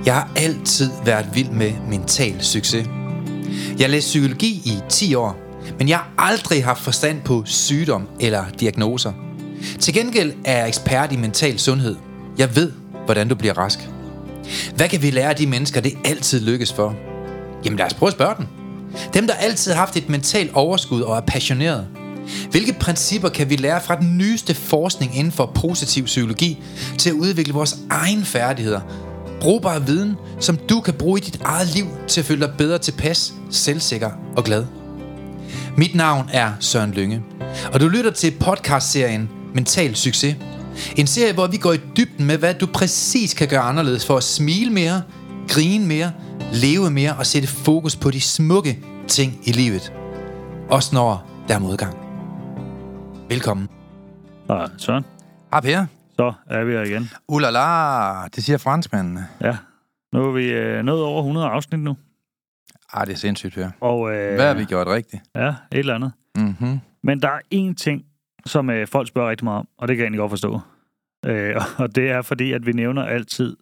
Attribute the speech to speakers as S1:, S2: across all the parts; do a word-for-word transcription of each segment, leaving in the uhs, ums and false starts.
S1: Jeg har altid været vild med mental succes. Jeg læste psykologi i ti år, men jeg har aldrig haft forstand på sygdom eller diagnoser. Til gengæld er jeg ekspert i mental sundhed. Jeg ved, hvordan du bliver rask. Hvad kan vi lære af de mennesker, det altid lykkes for? Jamen lad os prøve at spørge dem. Dem, der altid har haft et mentalt overskud og er passioneret. Hvilke principper kan vi lære fra den nyeste forskning inden for positiv psykologi til at udvikle vores egne færdigheder? Brugbar viden, som du kan bruge i dit eget liv til at føle dig bedre tilpas, selvsikker og glad. Mit navn er Søren Lynge, og du lytter til podcastserien Mental Succes. En serie, hvor vi går i dybden med, hvad du præcis kan gøre anderledes for at smile mere, grine mere, leve mere og sætte fokus på de smukke ting i livet. Også når der er modgang. Velkommen.
S2: Hej Søren.
S1: Hej Per.
S2: Så er vi her igen.
S1: Ulala, det siger franskmændene.
S2: Ja, nu er vi øh, nået over hundrede afsnit nu.
S1: Ah, det er sindssygt, Per.
S2: Og, øh,
S1: hvad har vi gjort rigtigt?
S2: Ja, et eller andet.
S1: Mm-hmm.
S2: Men der er én ting, som øh, folk spørger rigtig meget om, og det kan jeg egentlig godt forstå. Øh, og det er fordi, at vi nævner altid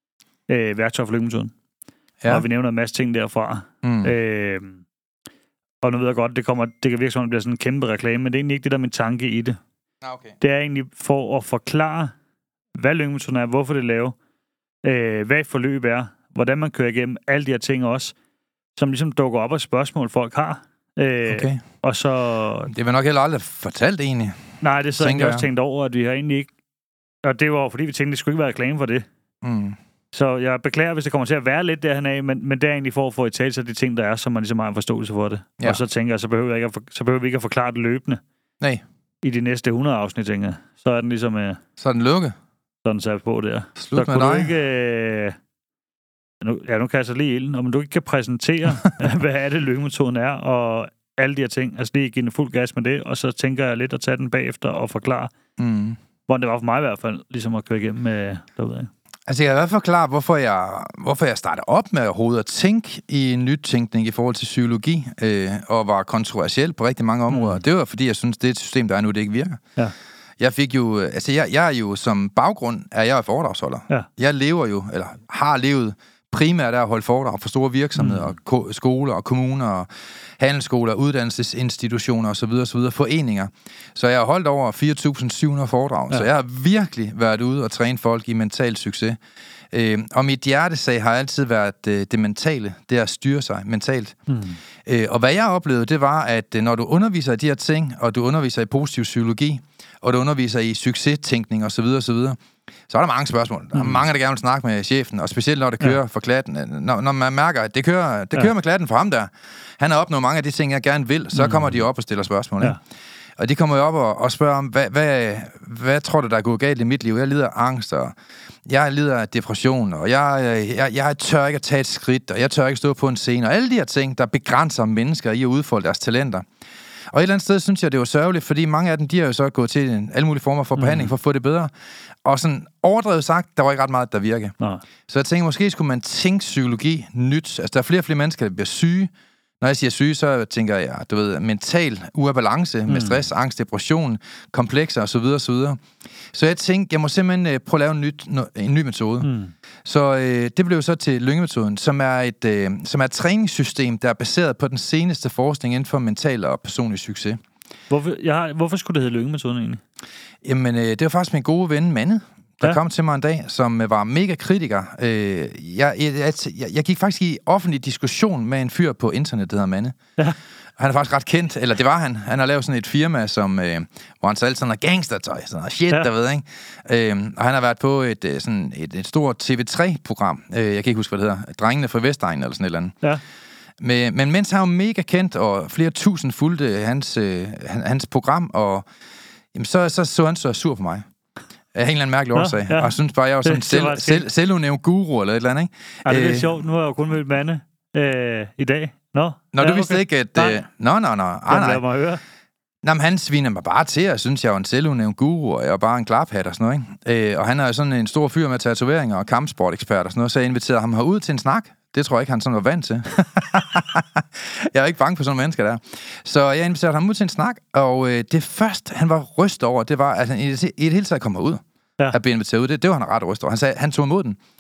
S2: øh, værktøj for lykkemetoden. Ja. Og vi nævner en masse ting derfra. Mm. Øh, og nu ved jeg godt, det, kommer, det kan virke som, det bliver sådan en kæmpe reklame, men det er egentlig ikke det, der er min tanke i det.
S1: Okay.
S2: Det er egentlig for at forklare, hvad lykkemetoden er, hvorfor det er lavet, øh, hvad et forløb er, hvordan man kører igennem alle de her ting også, som ligesom dukker op af spørgsmål, folk har. Øh,
S1: okay.
S2: Og så...
S1: Det var nok heller aldrig fortalt egentlig.
S2: Nej, det så jeg også tænkt over, at vi har egentlig ikke... Og det var fordi vi tænkte, at det skulle ikke være reklame for det.
S1: Mm.
S2: Så jeg beklager, hvis det kommer til at være lidt derhen af, men, men det er egentlig for at få i tale sig de ting, der er, så man ligesom har en forståelse for det. Ja. Og så tænker jeg, så behøver, jeg ikke at for, så behøver vi ikke at forklare det løbende.
S1: Nej.
S2: I de næste hundrede afsnit, tænker jeg. Så er den ligesom... Øh,
S1: så er den lukket.
S2: Så er den sat på der.
S1: Slut
S2: så
S1: med
S2: kunne
S1: dig.
S2: Du ikke... Øh, nu, ja, nu kan jeg så lige ilden. Om du ikke kan præsentere, hvad er det, lykkemetoden er, og alle de her ting. Altså lige give en fuld gas med det, og så tænker jeg lidt at tage den bagefter og forklare, mm. hvordan det var for mig i hvert fald, ligesom at køre igennem med derude.
S1: Altså, jeg kan i hvert fald forklare, hvorfor jeg, hvorfor jeg startede op med overhovedet at tænke i nytænkning i forhold til psykologi, øh, og var kontroversiel på rigtig mange områder. Mm. Det var, fordi jeg synes, det er et system, der er nu, det ikke virker. Ja. Jeg fik jo, altså, jeg, jeg er jo som baggrund, er jeg foredragsholder. Ja. Jeg lever jo, eller har levet primært af at holde foredrag for store virksomheder, mm. og ko- skoler og kommuner, og handelsskoler, uddannelsesinstitutioner osv., osv., foreninger. Så jeg har holdt over fire tusind syv hundrede foredrag, ja. Så jeg har virkelig været ude og træne folk i mental succes. Øh, og mit hjertesag har altid været øh, det mentale, det at styre sig mentalt. Mm. Øh, og hvad jeg oplevede, det var, at øh, når du underviser i de her ting, og du underviser i positiv psykologi, og du underviser i succestænkning osv., osv., så er der mange spørgsmål. Der er mm. mange, der gerne vil snakke med chefen, og specielt når det kører ja. for klatten. Når, når man mærker, at det kører, det kører ja. med klatten for ham der. Han har opnået mange af de ting, jeg gerne vil, så mm. kommer de op og stiller spørgsmål. Ja. Og de kommer jo op og, og spørger om, hvad, hvad, hvad tror du, der er gået galt i mit liv? Jeg lider af angst, og jeg lider af depression, og jeg, jeg, jeg tør ikke at tage et skridt, og jeg tør ikke stå på en scene, og alle de her ting, der begrænser mennesker i at udfolde deres talenter. Og et eller andet sted synes jeg, det var sørgeligt, fordi mange af dem, de har jo så gået til en, alle mulige former for behandling mm. for at få det bedre. Og sådan overdrevet sagt, der var ikke ret meget, der virkede. Nej. Så jeg tænkte, måske skulle man tænke psykologi nyt. Altså, der er flere og flere mennesker, der bliver syge. Når jeg siger syge, så tænker jeg, du ved, mental ubalance mm. med stress, angst, depression, komplekser osv. osv. Så jeg tænkte, jeg må simpelthen øh, prøve at lave en, nyt, en ny metode. Mm. Så øh, det blev så til lyngemetoden, som er et øh, som er et træningssystem, der er baseret på den seneste forskning inden for mental og personlig succes.
S2: Hvorfor, jeg, hvorfor skulle det hedde lyngemetoden egentlig?
S1: Jamen, øh, det var faktisk min gode ven, Manne, der ja. kom til mig en dag, som var mega kritiker. Øh, jeg, jeg, jeg, jeg gik faktisk i offentlig diskussion med en fyr på internet, der hedder Manne. Ja. Han er faktisk ret kendt, eller det var han. Han har lavet sådan et firma, som, øh, hvor han sælger sådan noget gangstertøj, sådan noget shit, ja. der ved, ikke? Øh, og han har været på et, sådan et, et stort T V tre-program. Øh, jeg kan ikke huske, hvad det hedder. Drengene fra Vestegnen, eller sådan et eller andet. Ja. Men, men mens han var mega kendt, og flere tusind fulgte hans, øh, hans program, og jamen, så, så så han så sur på mig. Af en eller anden mærkelig årsag. Ja, ja. Og jeg synes bare, jeg var sådan en selv, selv, selvudnævnt guru eller et eller andet, ikke?
S2: Ja, det er lidt øh, sjovt. Nu har jeg jo kun mødt Manne øh, i dag. Nå,
S1: Nå
S2: ja,
S1: du vidste
S2: okay.
S1: ikke, at... Øh, nå, nå, nå. Ah, nej.
S2: Mig høre.
S1: Nå, men han sviner mig bare til, jeg synes, jeg var en selvudnævnt guru, og jeg var bare en klaphat og sådan noget, ikke? Øh, og han er jo sådan en stor fyr med tatoveringer og kampsportekspert og sådan noget, så jeg inviterede ham herud til en snak. Det tror jeg ikke, han sådan var vant til. Jeg er ikke bange for sådan nogle mennesker der. Så jeg inviterede ham ud til en snak, og øh, det første, han var rystet over, det var, at han i det, i det hele taget kom herud. Ja. At blive inviteret ud. Det, det var han ret rystet over. Han sagde, han tog imod den.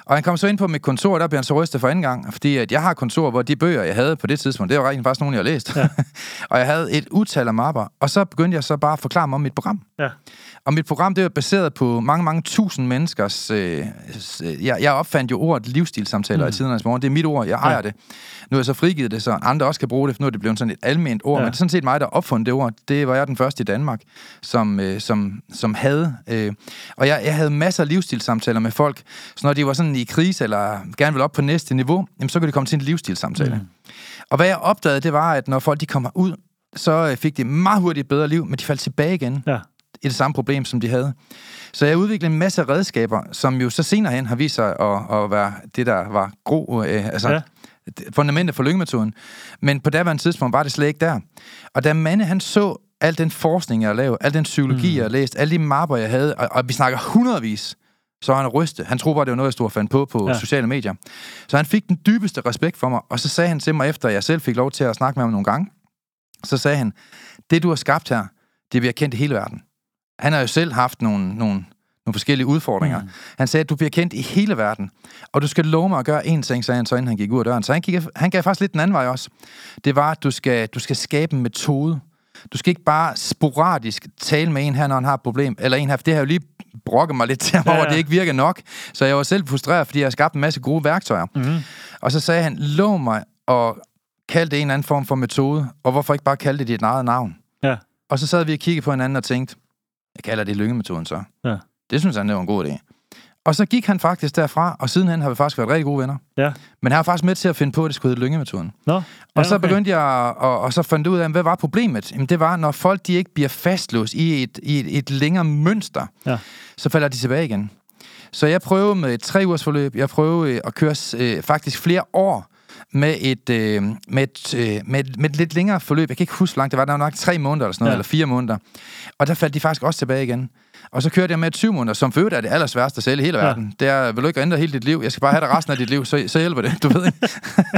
S1: Og han kom så ind på mit kontor, og der blev han så rystet for anden gang, fordi at jeg har kontor, hvor de bøger, jeg havde på det tidspunkt, det var rigtig faktisk nogle, jeg har læst. Ja. Og jeg havde et utal af mapper, og så begyndte jeg så bare at forklare mig om mit program. Ja. Og mit program, det var baseret på mange, mange tusind menneskers... Øh, jeg, jeg opfandt jo ordet livsstilssamtaler mm. i tidernes morgen. Det er mit ord, jeg ejer ja. det. Nu har jeg så frigivet det, så andre også kan bruge det, for nu er det blevet sådan et alment ord. Ja. Men det er sådan set mig, der opfandt det ord. Det var jeg den første i Danmark, som, øh, som, som havde. Øh, og jeg, jeg havde masser af livsstilssamtaler med folk, så når de var sådan i krise, eller gerne ville op på næste niveau, jamen, så kunne de komme til en livsstilssamtale. Mm. Og hvad jeg opdagede, det var, at når folk de kommer ud, så fik de meget hurtigt et bedre liv, men de faldt tilbage igen. Ja. I det samme problem, som de havde. Så jeg udviklede en masse redskaber, som jo så senere hen har vist sig at, at være det, der var gro, øh, altså ja. fundamentet for lyngemetoden. Men på daværende tidspunkt var det slet ikke der. Og da Manne, han så al den forskning, jeg har lavet, al den psykologi, mm. jeg har læst, alle de mapper, jeg havde, og, og vi snakker hundredvis, så han rystet. Han troede bare, det var noget, jeg stod og fandt på på ja. sociale medier. Så han fik den dybeste respekt for mig, og så sagde han til mig, efter jeg selv fik lov til at snakke med ham nogle gange, så sagde han, det du har skabt her, det bliver kendt i hele verden. Han har jo selv haft nogle, nogle, nogle forskellige udfordringer. Mm. Han sagde, at du bliver kendt i hele verden, og du skal love mig at gøre én ting, sagde han så, inden han gik ud af døren. Så han, gik, han gav faktisk lidt den anden vej også. Det var, at du skal, du skal skabe en metode. Du skal ikke bare sporadisk tale med en her, når han har et problem, eller en her, for det har jo lige brokket mig lidt til ham ja, ja. over, at det ikke virker nok. Så jeg var selv frustreret, fordi jeg har skabt en masse gode værktøjer. Mm. Og så sagde han, lov mig at kalde det en anden form for metode, og hvorfor ikke bare kalde det dit eget navn? Ja. Og så sad vi og kiggede på hinanden og tænkte, jeg kalder det lyngemetoden så. Ja. Det synes han, det var en god idé. Og så gik han faktisk derfra, og sidenhen har vi faktisk været rigtig gode venner. Ja. Men han var faktisk med til at finde på, at det skulle hedde lyngemetoden. Nå. Ja, og så okay. begyndte jeg, og, og så fandt ud af, hvad var problemet? Jamen, det var, når folk de ikke bliver fastlåst i et, i et, et længere mønster, ja. så falder de tilbage igen. Så jeg prøvede med et tre ugers forløb, jeg prøvede at køre øh, faktisk flere år, med et, øh, med, et, øh, med, et, med et lidt længere forløb. Jeg kan ikke huske, hvor langt det var. Der var nok tre måneder eller sådan noget, ja. eller fire måneder. Og der faldt de faktisk også tilbage igen. Og så kørte jeg med et syv måneder, som for øvrigt er det allersværeste at sælge i hele verden. Ja. Det er, vil du ikke ændre hele dit liv? Jeg skal bare have det resten af dit liv, så, så hjælper det, du ved ikke.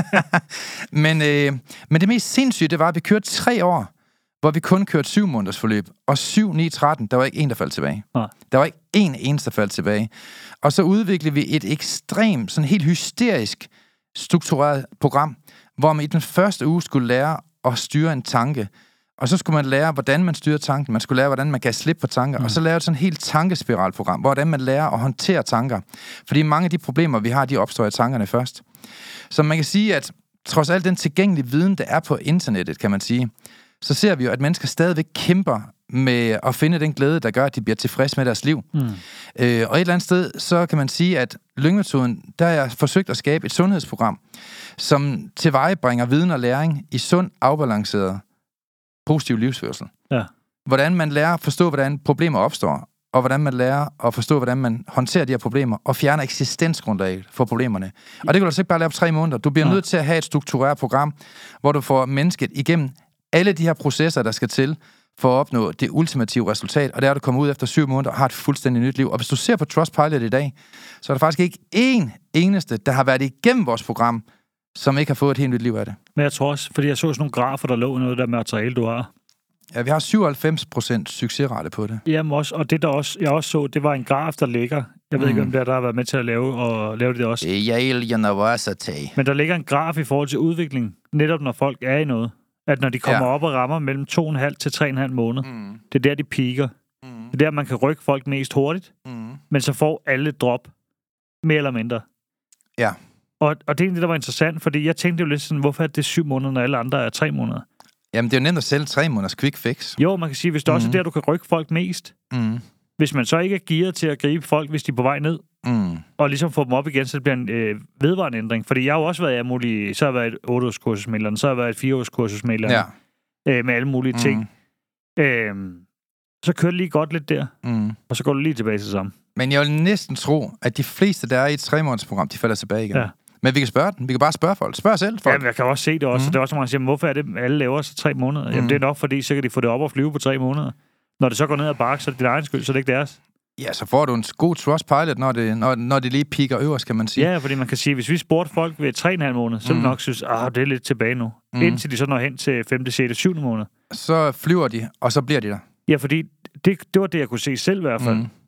S1: men, øh, men det mest sindssyge, det var, at vi kørte tre år, hvor vi kun kørte syv måneders forløb. Og syv, ni, tretten, der var ikke en, der faldt tilbage. Ja. Der var ikke en eneste, der faldt tilbage. Og så udviklede vi et ekstremt, sådan helt hysterisk struktureret program, hvor man i den første uge skulle lære at styre en tanke, og så skulle man lære, hvordan man styrer tanken, man skulle lære, hvordan man kan slippe på tanker, mm. og så lave sådan et helt tankespiralprogram, hvordan man lærer at håndtere tanker. Fordi mange af de problemer, vi har, de opstår i tankerne først. Så man kan sige, at trods alt den tilgængelige viden, der er på internettet, kan man sige, så ser vi jo, at mennesker stadigvæk kæmper med at finde den glæde, der gør, at de bliver tilfreds med deres liv. Mm. Øh, og et eller andet sted, så kan man sige, at lyngemetoden, der har jeg forsøgt at skabe et sundhedsprogram, som tilvejebringer viden og læring i sund, afbalanceret, positiv livsførsel. Ja. Hvordan man lærer at forstå, hvordan problemer opstår, og hvordan man lærer at forstå, hvordan man håndterer de her problemer, og fjerner eksistensgrundlaget for problemerne. Og det kan du altså ikke bare lave på tre måneder. Du bliver ja. nødt til at have et struktureret program, hvor du får mennesket igennem alle de her processer, der skal til, for at opnå det ultimative resultat, og det er, at du kommer ud efter syv måneder og har et fuldstændig nyt liv. Og hvis du ser på Trustpilot i dag, så er der faktisk ikke én eneste, der har været igennem vores program, som ikke har fået et helt nyt liv af det. Men jeg tror også, fordi jeg så sådan nogle grafer, der lå noget der materiale, du har. Ja, vi har syvoghalvfems procent succesrate på det. Jamen også, og det der også, jeg også så, det var en graf, der ligger. Jeg ved mm. ikke, om det er, der har været med til at lave, og lave det også. Yale University. Men der ligger en graf i forhold til udvikling, netop når folk er i noget. At når de kommer ja. op og rammer mellem to komma fem til tre komma fem måneder, mm. det er der, de piker. Mm. Det er der, man kan rykke folk mest hurtigt, mm. men så får alle drop, mere eller mindre. Ja. Og, og det er det, der var interessant, fordi jeg tænkte jo lidt sådan, hvorfor er det syv måneder, når alle andre er tre måneder? Jamen, det er jo nemt at sælge tre måneders quick fix. Jo, man kan sige, hvis det mm. også er der, du kan rykke folk mest. Mm. Hvis man så ikke er gearet til at gribe folk, hvis de er på vej ned, mm. og ligesom få dem op igen, så det bliver en øh, vedvarende ændring. Fordi jeg har jo også været mulige, så har jeg været et otte-års kursus med så har jeg været et fire-års kursus med ja. øh, med alle mulige mm. ting. Øh, så kører det lige godt lidt der, mm. og så går det lige tilbage til sammen. Men jeg vil næsten tro, at de fleste, der er i et tre-månedersprogram, de falder tilbage igen. Ja. Men vi kan spørge den. Vi kan bare spørge folk. Spørg selv folk. Jamen, jeg kan også se det også. Mm. Det er også, når man siger, hvorfor er det, alle laver så tre måneder? Mm. Jamen, det er nok, fordi så kan de få det op og flyve på tre måneder. Når det så går ned ad bakke, så er det din egen skyld, så er det ikke deres. Ja, så får du en god Trustpilot, når det, når, når det lige piker øverst, kan man sige. Ja, fordi man kan sige, hvis vi spurgte folk ved tre komma fem måneder, så mm. vil de nok synes, ah, det er lidt tilbage nu. Mm. Indtil de så når hen til femte, sjette, syvende måned. Så flyver de, og så bliver de der. Ja, fordi det, det var det, jeg kunne se selv i hvert fald. Mm.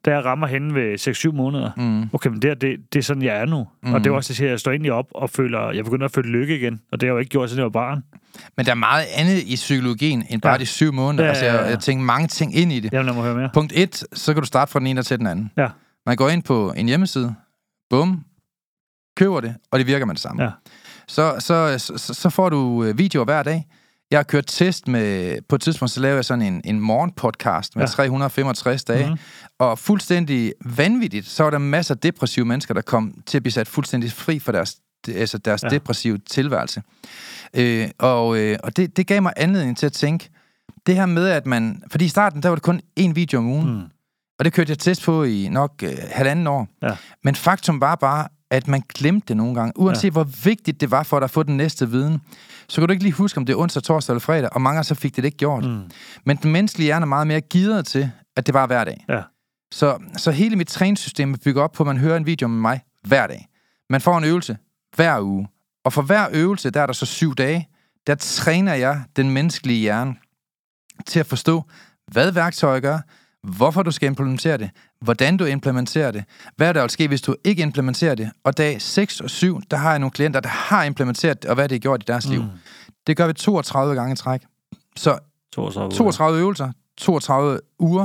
S2: da jeg rammer henne ved seks syv måneder, mm. okay, men det, det, det er sådan, jeg er nu. Mm. Og det er også det, at jeg står egentlig op og føler, jeg begynder at føle lykke igen. Og det har jeg jo ikke gjort, siden jeg var barn.
S1: Men der er meget andet i psykologien, end bare ja. de syv måneder. Ja, altså, jeg, jeg tænker mange ting ind i det.
S2: Jamen, lad mig høre mere.
S1: Punkt et, så kan du starte fra den ene til den anden.
S2: Ja.
S1: Man går ind på en hjemmeside, bum, køber det, og det virker med det samme.
S2: Ja.
S1: Så, så, så, så får du videoer hver dag. Jeg har kørt test med, på et tidspunkt, så lavede jeg sådan en, en morgenpodcast med ja. tre hundrede og femogtres dage, mm-hmm. og fuldstændig vanvittigt, så var der masser af depressive mennesker, der kom til at blive sat fuldstændig fri for deres, altså deres ja. depressive tilværelse. Øh, og øh, og det, det gav mig anledning til at tænke, det her med, at man, fordi i starten, der var det kun én video om ugen, mm. og det kørte jeg test på i nok øh, halvanden år. Ja. Men faktum var bare, at man glemte det nogle gange. Uanset ja. hvor vigtigt det var for dig at få den næste viden, så kan du ikke lige huske, om det er onsdag, torsdag eller fredag, og mange af så fik det ikke gjort. Mm. Men den menneskelige hjerne er meget mere gearet til, at det var hver dag. Ja. Så, så hele mit træningssystem er bygget op på, at man hører en video med mig hver dag. Man får en øvelse hver uge. Og for hver øvelse, der er der så syv dage, der træner jeg den menneskelige hjerne til at forstå, hvad værktøjer gør, hvorfor du skal implementere det, hvordan du implementerer det, hvad der vil ske, hvis du ikke implementerer det. Og dag seks og syv, der har jeg nogle klienter, der har implementeret det, og hvad det har gjort i deres mm. liv. Det gør vi toogtredive gange i træk. Så toogtredive, toogtredive øvelser, toogtredive uger,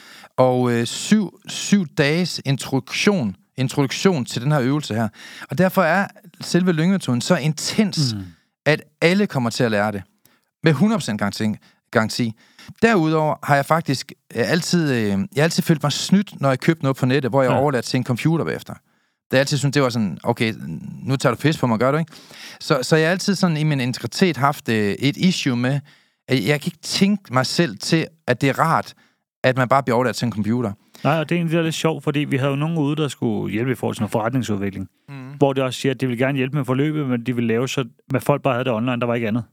S1: og øh, syv, syv dages introduktion, introduktion til den her øvelse her. Og derfor er selve lyngemetoden så intens, mm. at alle kommer til at lære det. Med hundrede procent garanti. garanti. Derudover har jeg faktisk altid, øh, jeg har altid følt mig snydt, når jeg købte noget på nettet, hvor jeg ja. overladt til en computer bagefter. Det er altid sådan, det var sådan, okay, nu tager du pis på mig, gør du ikke? Så, så jeg har altid sådan i min integritet haft øh, et issue med, at jeg kan ikke tænke mig selv til, at det er rart, at man bare bliver overladt til en computer.
S2: Nej, og det er egentlig der lidt sjovt, fordi vi havde jo nogen ude, der skulle hjælpe i forhold til noget forretningsudvikling, mm. hvor det også siger, at de vil gerne hjælpe med forløbet, men de vil lave så, at folk bare havde det online, der var ikke andet.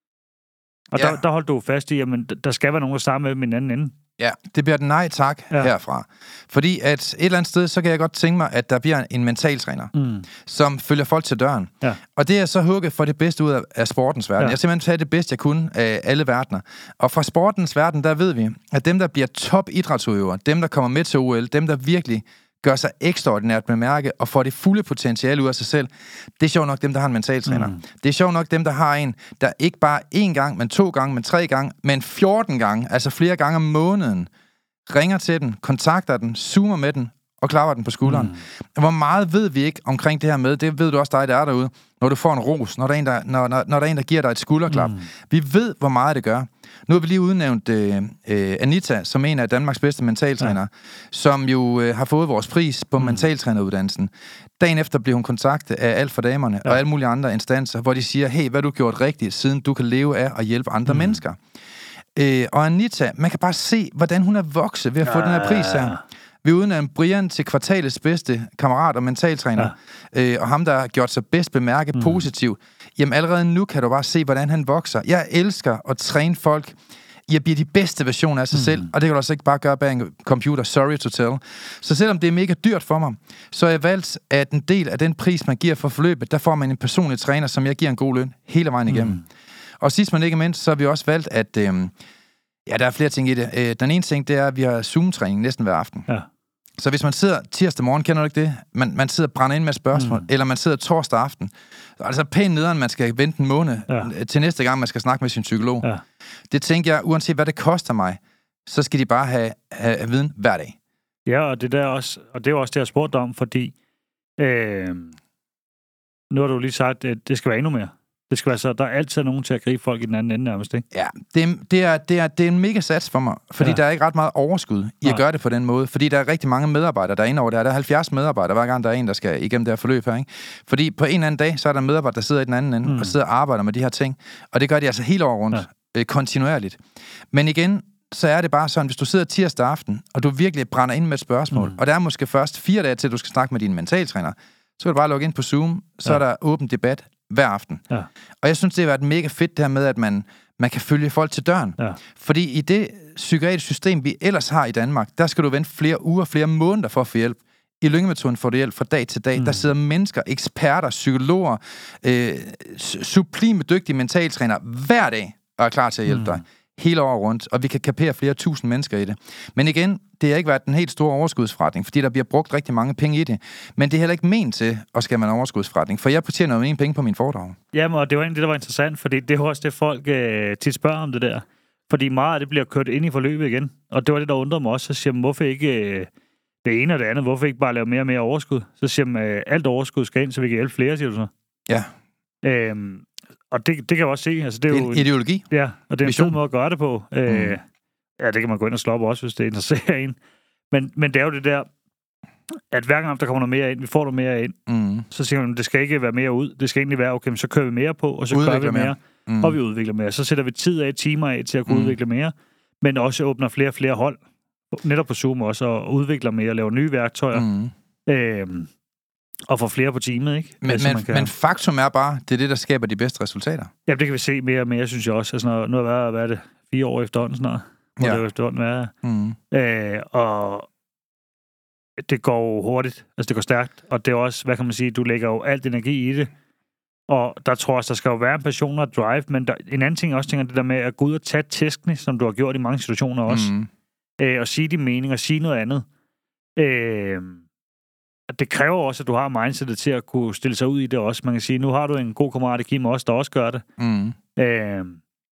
S2: Og ja. der, der holdt du fast i, at der skal være nogen, der starter med min anden ende.
S1: Ja, det bliver den nej tak ja. herfra. Fordi at et eller andet sted, så kan jeg godt tænke mig, at der bliver en mentaltræner, mm. som følger folk til døren. Ja. Og det er så hugget for det bedste ud af, af sportens verden. Ja. Jeg har simpelthen taget det bedste, jeg kunne af alle verdener. Og fra sportens verden, der ved vi, at dem, der bliver top idrætsudøvere, dem, der kommer med til O L, dem, der virkelig gør sig ekstraordinært bemærket og får det fulde potentiale ud af sig selv, det er sjovt nok dem, der har en mentaltræner. Mm. Det er sjovt nok dem, der har en, der ikke bare én gang, men to gange, men tre gange, men fjorten gange, altså flere gange om måneden, ringer til den, kontakter den, zoomer med den og klapper den på skulderen. Mm. Hvor meget ved vi ikke omkring det her med, det ved du også dig, der er derude, når du får en ros, når der er en, der, når, når, når der, er en, der giver dig et skulderklap. Mm. Vi ved, hvor meget det gør. Nu har vi lige udnævnt øh, øh, Anita, som en af Danmarks bedste mentaltrænere, ja. som jo øh, har fået vores pris på mm. mentaltræneruddannelsen. Dagen efter blev hun kontaktet af Alt for Damerne ja. og alle mulige andre instanser, hvor de siger, hey, hvad har du gjort rigtigt, siden du kan leve af at hjælpe andre mm. mennesker. Øh, og Anita, man kan bare se, hvordan hun er vokset ved at ja. få den her pris her. Vi udnævnte Brian til kvartalets bedste kammerat og mentaltræner, ja. øh, og ham, der har gjort sig bedst bemærket mm. positivt. Jamen allerede nu kan du bare se, hvordan han vokser. Jeg elsker at træne folk i at blive de bedste versioner af sig mm. selv, og det kan du også ikke bare gøre bag en computer, sorry to tell. Så selvom det er mega dyrt for mig, så er jeg valgt, at en del af den pris, man giver for forløbet, der får man en personlig træner, som jeg giver en god løn hele vejen igennem. Mm. Og sidst men ikke mindst, så har vi også valgt, at øh, ja, der er flere ting i det. Øh, den ene ting, det er, at vi har Zoom-træning næsten hver aften. Ja. Så hvis man sidder tirsdag morgen, kender du ikke det? Man, man sidder og brænder ind med spørgsmål, mm. eller man sidder torsdag aften. Altså pænt nederen, man skal vente en måned ja. til næste gang, man skal snakke med sin psykolog. Ja. Det tænker jeg, uanset hvad det koster mig, så skal de bare have, have, have viden hver dag.
S2: Ja, og det, der også, og det er også det, jeg spurgte om, fordi øh, nu har du lige sagt, at det skal være endnu mere. Det skal være så, der er altid nogen til at gribe folk i den anden ende nærmest, ikke?
S1: Ja, det, det, er, det, er, det er en mega sats for mig, fordi ja. der er ikke ret meget overskud i Nej. at gøre det på den måde, fordi der er rigtig mange medarbejdere, der er inde over der. Der er halvfjerds medarbejdere, hver gang der er en, der skal igennem det her forløb her, ikke? Fordi på en eller anden dag, så er der medarbejdere, der sidder i den anden ende, mm. og sidder og arbejder med de her ting, og det gør de altså hele året rundt, ja. øh, kontinuerligt. Men igen, så er det bare sådan, hvis du sidder tirsdag aften, og du virkelig brænder ind med et spørgsmål, mm. og der er måske først fire dage til, du skal snakke med din mentaltræner, så kan du bare logge ind på Zoom, så ja. er der åben debat hver aften. Ja. Og jeg synes, det har været mega fedt det her med, at man, man kan følge folk til døren. Ja. Fordi i det psykiatriske system, vi ellers har i Danmark, der skal du vente flere uger, flere måneder for at få hjælp. I lyngemetoden får du hjælp fra dag til dag. Mm. Der sidder mennesker, eksperter, psykologer, øh, sublime dygtige mentaltrænere hver dag og er klar til at hjælpe mm. dig. hele året rundt, og vi kan kapere flere tusind mennesker i det. Men igen, det har ikke været den helt store overskudsforretning, fordi der bliver brugt rigtig mange penge i det. Men det er heller ikke ment til at skabe en overskudsforretning, for jeg tjener jo ingen penge på min foredrag.
S2: Jamen, og det var egentlig det, der var interessant, fordi det er også det, folk øh, tit spørger om det der. Fordi meget af det bliver kørt ind i forløbet igen. Og det var det, der undrede mig også. Så siger man, hvorfor ikke øh, det ene og det andet? Hvorfor ikke bare lave mere og mere overskud? Så siger man, øh, alt overskud skal ind, så vi kan hjælpe flere, siger du så.
S1: Ja.
S2: Øhm, og det, det kan jeg også se. Altså, det er
S1: en
S2: jo
S1: ideologi.
S2: Ja, og det er en fed måde at gøre det på. Øh,
S1: mm.
S2: Ja, det kan man gå ind og slå op også, hvis det interesserer en. Men, men det er jo det der, at hver gang der kommer noget mere ind, vi får noget mere ind, mm. så siger man, det skal ikke være mere ud. Det skal egentlig være, okay, så kører vi mere på, og så udvikler gør vi mere, mere mm. og vi udvikler mere. Så sætter vi tid af, timer af til at kunne mm. udvikle mere, men også åbner flere og flere hold, netop på Zoom også, og udvikler mere, laver nye værktøjer, mm. øhm, og får flere på teamet, ikke?
S1: Men, altså, men, kan... men faktum er bare, det er det, der skaber de bedste resultater.
S2: Ja, det kan vi se mere og mere, synes jeg også. Altså, når, nu er hvad er det, fire år efterhånden snart, må ja. det jo efterhånden være. Mm. Øh, og det går hurtigt, altså det går stærkt, og det er også, hvad kan man sige, du lægger jo alt energi i det, og der tror jeg også, der skal jo være en passion og drive, men der, en anden ting, jeg også tænker, det der med at gå ud og tage tæskene, som du har gjort i mange situationer også, mm. øh, og sige din mening, og sige noget andet. Øh, det kræver også, at du har mindsetet til at kunne stille sig ud i det også. Man kan sige, nu har du en god kammerat i Kim også, der også gør det. Mm. Øh,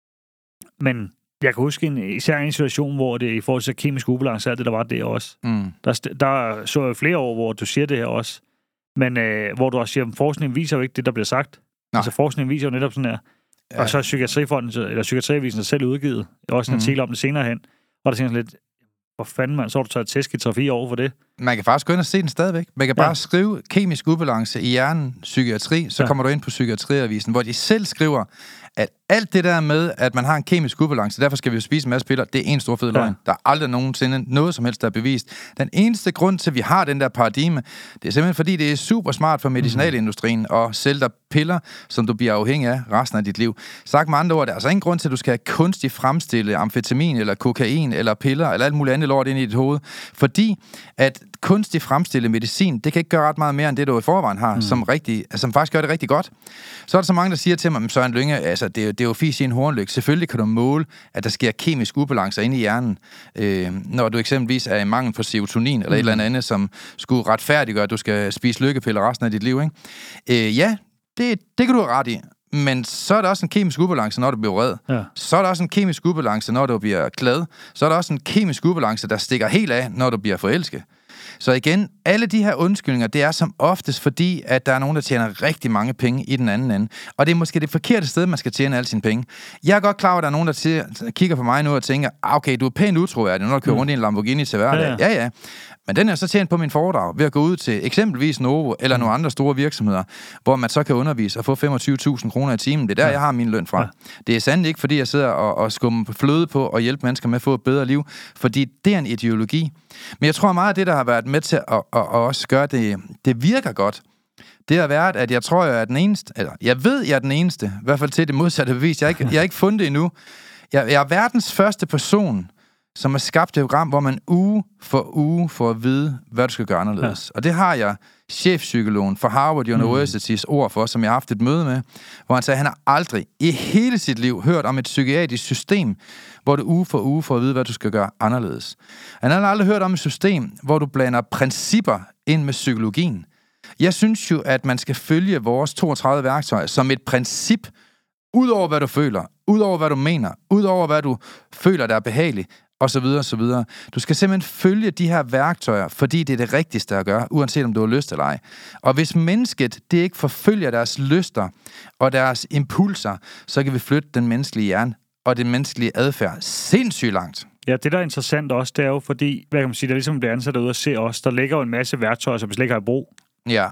S2: men jeg kan huske en, især en situation, hvor det i forhold til kemisk ubalance, alt det, der var der også. Mm. Der, der så jeg flere år, hvor du siger det her også. Men øh, hvor du også siger, at forskningen viser jo ikke det, der bliver sagt. Nej. Altså forskningen viser jo netop sådan her. Ja. Og så er Psykiatrifonden, eller Psykiatriavisen selv udgivet. Jeg har også en mm. artikel om det senere hen. Og der tænker sådan lidt, hvor fanden man, så har du taget tæsk i tre-fire år for det.
S1: Man kan faktisk gå ind og se den stadigvæk. Man kan bare ja. skrive kemisk ubalance i hjernen, psykiatri, så ja. kommer du ind på Psykiatriavisen, hvor de selv skriver, at alt det der med, at man har en kemisk ubalance, derfor skal vi jo spise en masse piller, det er en stor fed løgn. Ja. Der er aldrig nogensinde noget som helst, der er bevist. Den eneste grund til, at vi har den der paradigme, det er simpelthen fordi, det er super smart for medicinalindustrien at sælge dig piller, som du bliver afhængig af resten af dit liv. Sagt med andre ord, der er altså ingen grund til, at du skal have kunstigt fremstille amfetamin, eller kokain, eller piller, eller alt muligt andet lort ind i dit hoved. Fordi at kunstigt fremstille medicin, det kan ikke gøre ret meget mere, end det du i forvejen har, mm. som, rigtig, som faktisk gør det rigtig godt. Så er der så mange, der siger til mig, Søren Lynge, altså det, det er jo fisk i en hornlygt. Selvfølgelig kan du måle, at der sker kemisk ubalance inde i hjernen, øh, når du eksempelvis er i mangel på serotonin, eller mm. et eller andet, som skulle retfærdiggøre, at du skal spise lykkepiller resten af dit liv, ikke? Øh, ja, det, det kan du have ret i. Men så er der også en kemisk ubalance, når du bliver vred. Ja. Så er der også en kemisk ubalance, når du bliver glad. Så er der også en kemisk ubalance, der stikker helt af, når du bliver forelsket. Så igen, alle de her undskyldninger, det er som oftest fordi, at der er nogen, der tjener rigtig mange penge i den anden ende. Og det er måske det forkerte sted, man skal tjene alle sine penge. Jeg er godt klar over, at der er nogen, der siger, kigger på mig nu og tænker, okay, du er pænt utroværdig, når du kører mm. rundt i en Lamborghini til hverdag. Ja, ja. ja, ja. Men den er så tjent på min foredrag ved at gå ud til eksempelvis Novo eller nogle andre store virksomheder, hvor man så kan undervise og få femogtyve tusind kroner i timen. Det er der, ja. jeg har min løn fra. Ja. Det er sandelig ikke, fordi jeg sidder og, og skummer fløde på og hjælper mennesker med at få et bedre liv, fordi det er en ideologi. Men jeg tror meget af det, der har været med til at, at, at også gøre det, det virker godt, det har været, at jeg tror, jeg er den eneste, eller jeg ved, jeg er den eneste, i hvert fald til det modsatte bevis. Jeg har ikke, jeg har ikke fundet det endnu. Jeg, jeg er verdens første person, som har skabt et program, hvor man uge for uge får at vide, hvad du skal gøre anderledes. Ja. Og det har jeg chefpsykologen fra Harvard University's mm. ord for, som jeg har haft et møde med, hvor han sagde, at han har aldrig i hele sit liv hørt om et psykiatrisk system, hvor du uge for uge får at vide, hvad du skal gøre anderledes. Han har aldrig hørt om et system, hvor du blander principper ind med psykologien. Jeg synes jo, at man skal følge vores toogtredive værktøjer som et princip, ud over hvad du føler, ud over hvad du mener, ud over hvad du føler, der er behageligt, og så videre, og så videre. Du skal simpelthen følge de her værktøjer, fordi det er det rigtigste at gøre, uanset om du har lyst eller ej. Og hvis mennesket, det ikke forfølger deres lyster og deres impulser, så kan vi flytte den menneskelige hjerne og den menneskelige adfærd sindssygt langt.
S2: Ja, det der er interessant også, det er jo fordi, hvad kan man sige, der ligesom bliver ansat derude og se os, der ligger jo en masse værktøjer, som vi slet ikke har i brug.
S1: Ja.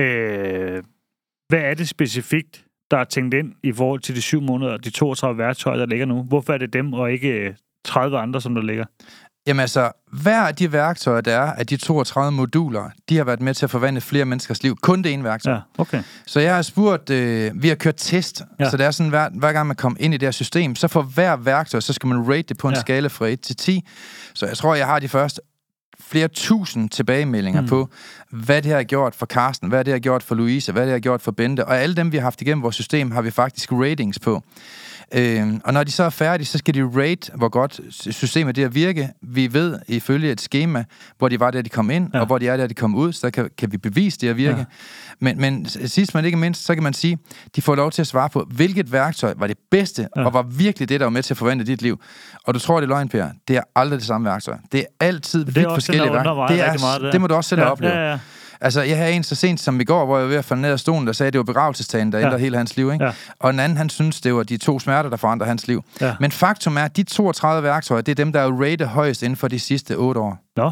S2: Øh, hvad er det specifikt, der er tænkt ind i forhold til de syv måneder, de toogtredive værktøjer, der ligger nu? Hvorfor er det dem, og ikke tredive andre, som der ligger?
S1: Jamen altså, hver af de værktøjer, der er, af de toogtredive moduler, de har været med til at forvandle flere menneskers liv. Kun det ene værktøj.
S2: Ja, okay.
S1: Så jeg har spurgt, øh, vi har kørt test, ja. Så det er sådan, hver, hver gang man kommer ind i det her system, så for hver værktøj, så skal man rate det på en ja. skala fra et til ti. Så jeg tror, jeg har de første flere tusind tilbagemeldinger mm. på, hvad det har gjort for Carsten, hvad det har gjort for Louise, hvad det har gjort for Bente, og alle dem, vi har haft igennem vores system, har vi faktisk ratings på. Øh, og når de så er færdige, så skal de rate, hvor godt systemet det er at virke. Vi ved ifølge et schema, hvor de var, da de kom ind, ja. og hvor de er, da de kom ud, så kan, kan vi bevise det at virke. Ja. Men, men sidst men ikke mindst, så kan man sige, de får lov til at svare på, hvilket værktøj var det bedste, ja. og var virkelig det, der var med til at forvandle dit liv. Og du tror, det er løgn, Per. Det er aldrig det samme værktøj. Det er altid vidt forskellige værktøjer. Det, er, meget, det, det må du også selv ja, opleve. Ja, ja. Altså, jeg havde en så sent som i går, hvor jeg var ved at falde ned af stolen, der sagde, at det var begravelsestagen, der ja. ændrede hele hans liv, ikke? Ja. Og den anden, han synes, det var de to smerter, der forandrede hans liv. Ja. Men faktum er, at de toogtredive værktøjer, det er dem, der er rated højst inden for de sidste otte år.
S2: Nå.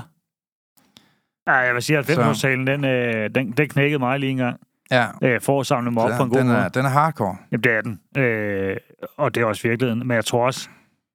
S2: Ja, jeg vil sige, at halvfems-årstalen, den, øh, den, den knækkede mig lige en gang. Ja. Øh, for at samle mig op på en god
S1: den er,
S2: måde.
S1: Den er hardcore.
S2: Jamen, det er den. Øh, og det er også virkeligheden. Men jeg tror også,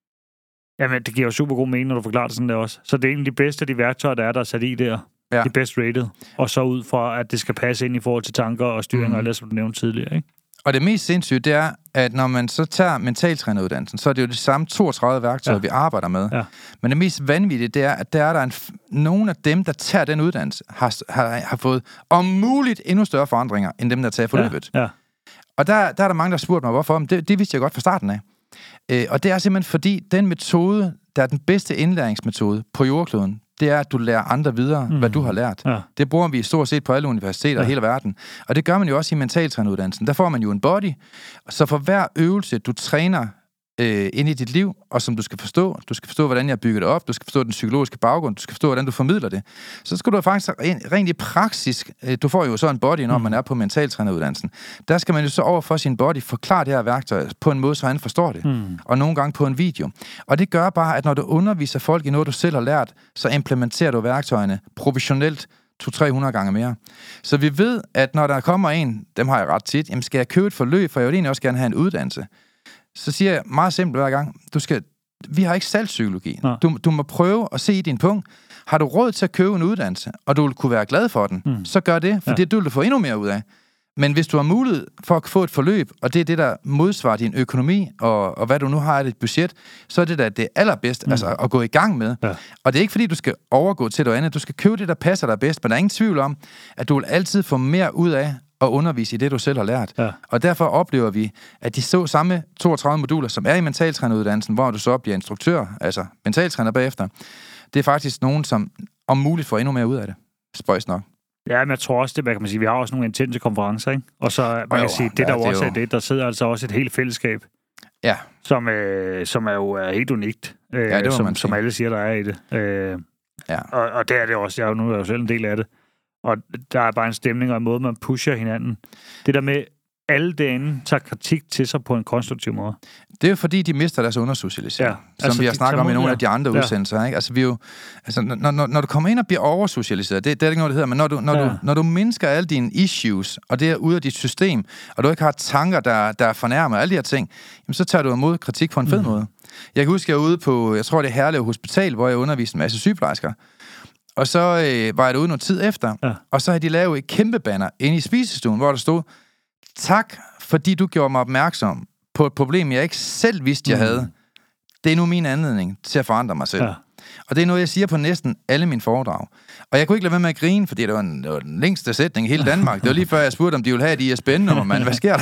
S2: jamen, det giver jo super god mening, når du forklarer det sådan der også. Så det er egentlig de bedste de værktøjer, der er, der er sat i der. Ja. De best rated. Og så ud fra, at det skal passe ind i forhold til tanker og styring, mm. og det, som du nævnte tidligere, ikke? Og
S1: det mest sindssyge, det er, at når man så tager mentaltræneruddannelsen, så er det jo de samme toogtredive værktøjer, ja. vi arbejder med. Ja. Men det mest vanvittige, det er, at der er der en f- nogle af dem, der tager den uddannelse, har, har, har fået om muligt endnu større forandringer, end dem, der tager forløbet. Ja. Ja. Og der, der er der mange, der har spurgt mig, hvorfor. Men det, det vidste jeg godt fra starten af. Øh, og det er simpelthen fordi, den metode, der er den bedste indlæringsmetode på jordkloden, det er, at du lærer andre videre, mm. hvad du har lært. Ja. Det bruger vi stort set på alle universiteter ja. i hele verden. Og det gør man jo også i mentaltræneruddannelsen. Der får man jo en body. Så for hver øvelse, du træner øh, ind i dit liv, og som du skal forstå, du skal forstå, hvordan jeg har bygget det op, du skal forstå den psykologiske baggrund, du skal forstå, hvordan du formidler det, så skal du faktisk rent i praksis, øh, du får jo så en body, når mm. man er på mentaltræneruddannelsen. Der skal man jo så over for sin body forklare det her værktøj på en måde, så han forstår det. Mm. Og nogle gange på en video. Og det gør bare, at når du underviser folk i noget, du selv har lært, så implementerer du værktøjerne professionelt to til tre hundrede gange mere. Så vi ved, at når der kommer en, dem har jeg ret tit, jamen skal jeg købe et forløb, for jeg vil egentlig også gerne have en uddannelse. Så siger jeg meget simpelt hver gang, du skal, vi har ikke salgspsykologi. Du, du må prøve at se i din punkt. Har du råd til at købe en uddannelse, og du vil kunne være glad for den, mm. så gør det, for ja. det du vil få endnu mere ud af. Men hvis du har mulighed for at få et forløb, og det er det, der modsvarer din økonomi, og, og hvad du nu har af dit budget, så er det da det allerbedste mm. altså, at gå i gang med. Ja. Og det er ikke fordi, du skal overgå til noget andet. Du skal købe det, der passer dig bedst, men der er ingen tvivl om, at du vil altid få mere ud af og undervise i det, du selv har lært. Ja. Og derfor oplever vi, at de så samme toogtredive moduler, som er i mentaltræneruddannelsen, hvor du så bliver instruktør, altså mentaltræner bagefter, det er faktisk nogen, som om muligt får endnu mere ud af det. Spøjs nok.
S2: Ja, men jeg tror også, det hvad kan man sige, vi har også nogle intense konferencer, ikke? Og så, man kan jo, sige, det ja, der det også er det, der sidder altså også et helt fællesskab, ja. som, øh, som er jo er helt unikt, øh, ja, som, som alle siger, der er i det. Øh, ja. og, og det er det også, jeg er jo nu er jo selv en del af det. Og der er bare en stemning og en måde, man pusher hinanden. Det der med, alle derinde tager kritik til sig på en konstruktiv måde.
S1: Det er jo fordi, de mister deres undersocialisering, ja. som altså, vi har snakket om i nogle af de andre ja. udsendelser. Ikke? Altså, vi jo, altså, når, når, når du kommer ind og bliver oversocialiseret, det, det er ikke noget, det hedder, men når du, når, ja. du, når du mindsker alle dine issues, og det er ude af dit system, og du ikke har tanker, der, der fornærmer alle de her ting, jamen, så tager du imod kritik på en fed mm. måde. Jeg kan huske, jeg var ude på, jeg tror det er Herlev Hospital, hvor jeg underviste en masse sygeplejersker. Og så øh, var jeg derude noget tid efter, ja. og så havde de lavet et kæmpe banner inde i spisestuen, hvor der stod, tak, fordi du gjorde mig opmærksom på et problem, jeg ikke selv vidste, jeg mm. havde. Det er nu min anledning til at forandre mig selv. Ja. Og det er noget, jeg siger på næsten alle mine foredrag. Og jeg kunne ikke lade være med at grine, fordi det var, en, det var den længste sætning i hele Danmark. Det var lige før, jeg spurgte, om de ville have et I S B N-nummer, mand. Hvad sker der?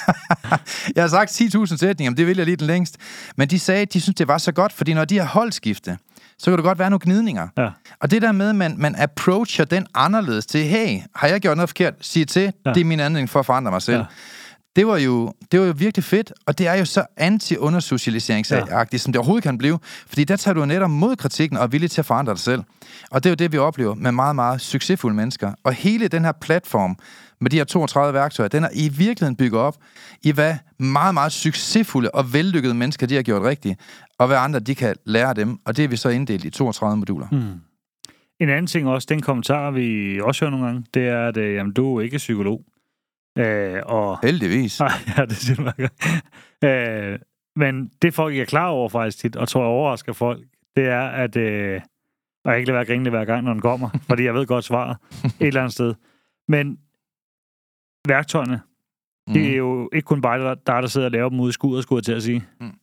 S1: Jeg har sagt ti tusind sætninger, men det vil jeg lige den længst. Men de sagde, at de synes det var så godt, fordi når de har holdskifte, så kan det godt være nogle gnidninger. Ja. Og det der med, at man, man approacher den anderledes til, hey, har jeg gjort noget forkert? Sig til, ja. det er min anledning for at forandre mig selv. Ja. Det var, jo, det var jo virkelig fedt, og det er jo så anti-undersocialiseringsagtigt, ja. som det overhovedet kan blive, fordi der tager du netop mod kritikken og er villig til at forandre dig selv. Og det er jo det, vi oplever med meget, meget succesfulde mennesker. Og hele den her platform med de her toogtredive værktøjer, den er i virkeligheden bygget op i, hvad meget, meget succesfulde og vellykkede mennesker, de har gjort rigtigt, og hvad andre, de kan lære dem, og det er vi så inddelt i toogtredive moduler. Mm.
S2: En anden ting også, den kommentar, vi også hører nogle gange, det er, at jamen, du er ikke psykolog. Øh, og,
S1: Heldigvis.
S2: Nej, ja, det siger man godt. Øh, men det folk ikke er klar over faktisk tit, og tror jeg overrasker folk, det er, at øh, og jeg ikke lade være grinende hver gang, når den kommer, fordi jeg ved godt svaret et eller andet sted. Men værktøjerne, mm. det er jo ikke kun bare der, der sidder og laver dem ude i skuddet, skulle jeg til at sige. Mm.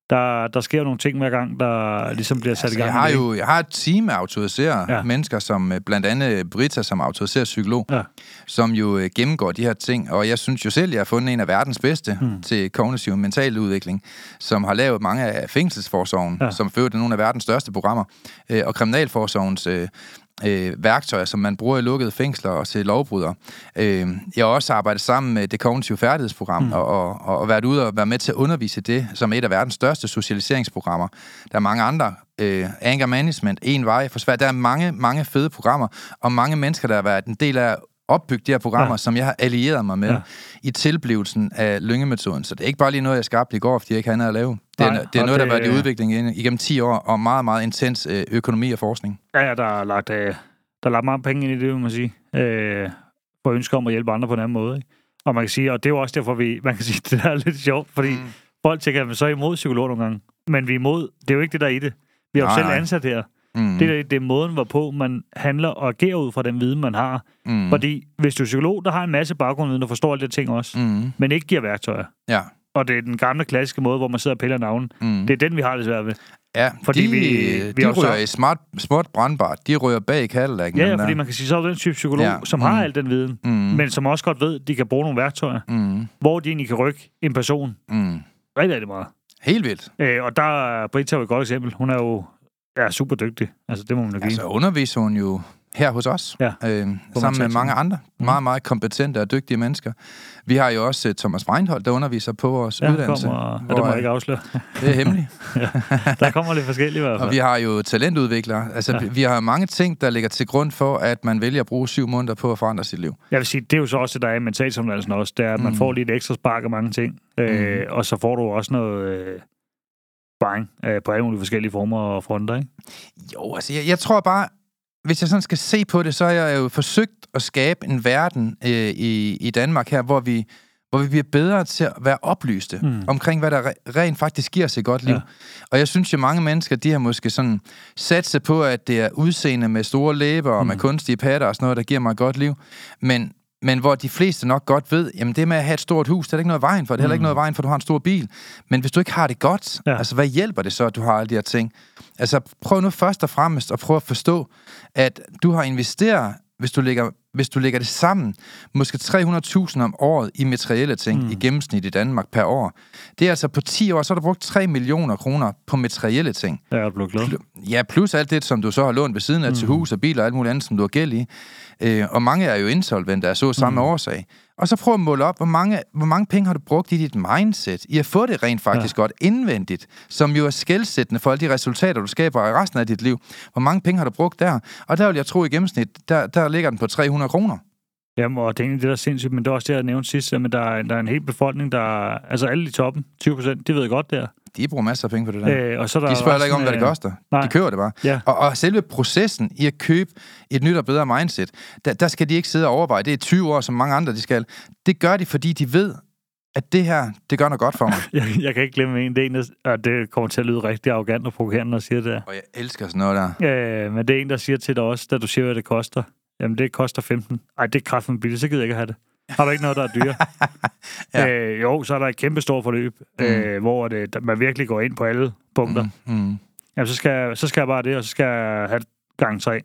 S2: Der, der sker nogle ting hver gang, der ligesom bliver sat altså, i gang.
S1: Jeg har jo jeg har et team af autoriserede ja. mennesker, som blandt andet Britta, som autoriseret psykolog, ja. som jo gennemgår de her ting. Og jeg synes jo selv, jeg har fundet en af verdens bedste hmm. til kognitiv mental udvikling, som har lavet mange af fængselsforsorgen, ja. som fører nogle af verdens største programmer, og kriminalforsorgens øh, øh, værktøjer, som man bruger i lukkede fængsler og til lovbrydere. Øh, jeg har også arbejdet sammen med det kognitive færdighedsprogram mm. og, og, og været ude og være med til at undervise det, som et af verdens største socialiseringsprogrammer. Der er mange andre. Øh, anger management, en vej for svært. Der er mange, mange fede programmer, og mange mennesker, der har været en del af opbygge de her programmer, ja. som jeg har allieret mig med ja. i tilblivelsen af lyngemetoden. Så det er ikke bare lige noget, jeg skabte i går, fordi jeg ikke havde noget at lave. Det er, Nej, det er noget, det, der har været i udvikling igennem ti år, og meget, meget intens øh, økonomi og forskning.
S2: Ja, ja, der er lagt, øh, der er lagt meget penge ind i det, vil man sige. Øh, for ønsker om at hjælpe andre på en anden måde. Ikke? Og man kan sige, og det er jo også derfor, vi, man kan sige, det er lidt sjovt, fordi mm. folk tænker, at man så er imod psykologer nogle gange. Men vi er imod, det er jo ikke det, der er i det. Vi har jo selv ansat her. Mm. Det, er, det er måden, hvorpå man handler og agerer ud fra den viden, man har. Mm. Fordi hvis du er psykolog, der har en masse baggrundviden, der forstår alle de ting også, mm. men ikke giver værktøjer. Ja. Og det er den gamle klassiske måde, hvor man sidder og piller navnen. Mm. Det er den, vi har det svært ved.
S1: Ja, fordi de, vi, vi de ryger så... i smart, smart brandbart. De ryger bag i Cadillac.
S2: Ja, ja, fordi man kan sige, så er den type psykolog, ja. som mm. har al den viden, mm. men som også godt ved, de kan bruge nogle værktøjer, mm. hvor de egentlig kan rykke en person. Mm. Rigtig, rigtig meget.
S1: Helt vildt.
S2: Øh, og der er Britta jo et godt eksempel. Hun er jo ja, super dygtig. Altså, det må man jo give.
S1: Altså, underviser hun jo her hos os, ja. øh, sammen med mange andre mm. meget, meget kompetente og dygtige mennesker. Vi har jo også uh, Thomas Breinholt, der underviser på vores
S2: ja,
S1: uddannelse.
S2: Kommer, hvor, ja, det må jeg ikke afsløre.
S1: Det er hemmeligt.
S2: ja, der kommer lidt forskelligt i hvert fald.
S1: Og vi har jo talentudviklere. Altså, ja. vi har mange ting, der ligger til grund for, at man vælger at bruge syv måneder på at forandre sit liv.
S2: Jeg vil sige, det er jo så også, der er i mentalsomdannelsen også, det er, at man mm. får lige et ekstra spark af mange ting. Mm. Øh, og så får du også noget... Øh, sparring øh, på alle mulige forskellige former og fronter, ikke?
S1: Jo, altså, jeg, jeg tror bare, hvis jeg sådan skal se på det, så har jeg jo forsøgt at skabe en verden øh, i, i Danmark her, hvor vi, hvor vi bliver bedre til at være oplyste mm. omkring, hvad der re- rent faktisk giver os et godt liv. Ja. Og jeg synes jo, mange mennesker, de har måske sådan sat sig på, at det er udseende med store læber og mm. med kunstige patter og sådan noget, der giver mig et godt liv. Men Men hvor de fleste nok godt ved, jamen det med at have et stort hus, det er ikke noget vejen for. Det er heller ikke noget vejen for, at du har en stor bil. Men hvis du ikke har det godt, ja. altså hvad hjælper det så, at du har alle de her ting? Altså prøv nu først og fremmest at prøve at forstå, at du har investeret, hvis du lægger, hvis du lægger det sammen, måske tre hundrede tusind om året i materielle ting, mm. i gennemsnit i Danmark per år. Det er altså på ti år, så har du brugt tre millioner kroner på materielle ting.
S2: Ja, jeg blevet glad.
S1: Ja, plus alt det, som du så har lånt ved siden af mm. til hus og biler og alt muligt andet, som du har gæld i. Øh, og mange er jo insolvente af så samme mm. årsag. Og så prøv at måle op, hvor mange, hvor mange penge har du brugt i dit mindset, i at få det rent faktisk ja. godt indvendigt, som jo er skelsættende for alle de resultater, du skaber i resten af dit liv. Hvor mange penge har du brugt der? Og der vil jeg tro i gennemsnit, der, der ligger den på tre hundrede kroner.
S2: Jamen, og det er egentlig det, der er sindssygt, men det er også det, jeg nævnte sidst, men der er, der er en hel befolkning, der altså alle i toppen, tyve procent, de ved godt der.
S1: De bruger masser af penge på det der.
S2: Øh, og så der
S1: de spørger ikke om, hvad det koster. Nej. De køber det bare. Ja. Og, og selve processen i at købe et nyt og bedre mindset, der, der skal de ikke sidde og overveje. Det er tyve år, som mange andre de skal. Det gør de, fordi de ved, at det her, det gør noget godt for mig.
S2: jeg, jeg kan ikke glemme en. Det er en, der, det kommer til at lyde rigtig arrogant og provokerende, når jeg siger det der.
S1: Og jeg elsker sådan noget der.
S2: Øh, men det er en, der siger til dig også, da du siger, hvad det koster. Jamen, det koster femten. Ej, det er kraften billigt, så gider jeg ikke have det. Har du ikke noget, der er dyre? ja. øh, jo, så er der et kæmpe stort forløb, mm. øh, hvor det, man virkelig går ind på alle punkter. Mm. Mm. Jamen, så skal, så skal jeg bare det, og så skal jeg have gang tre.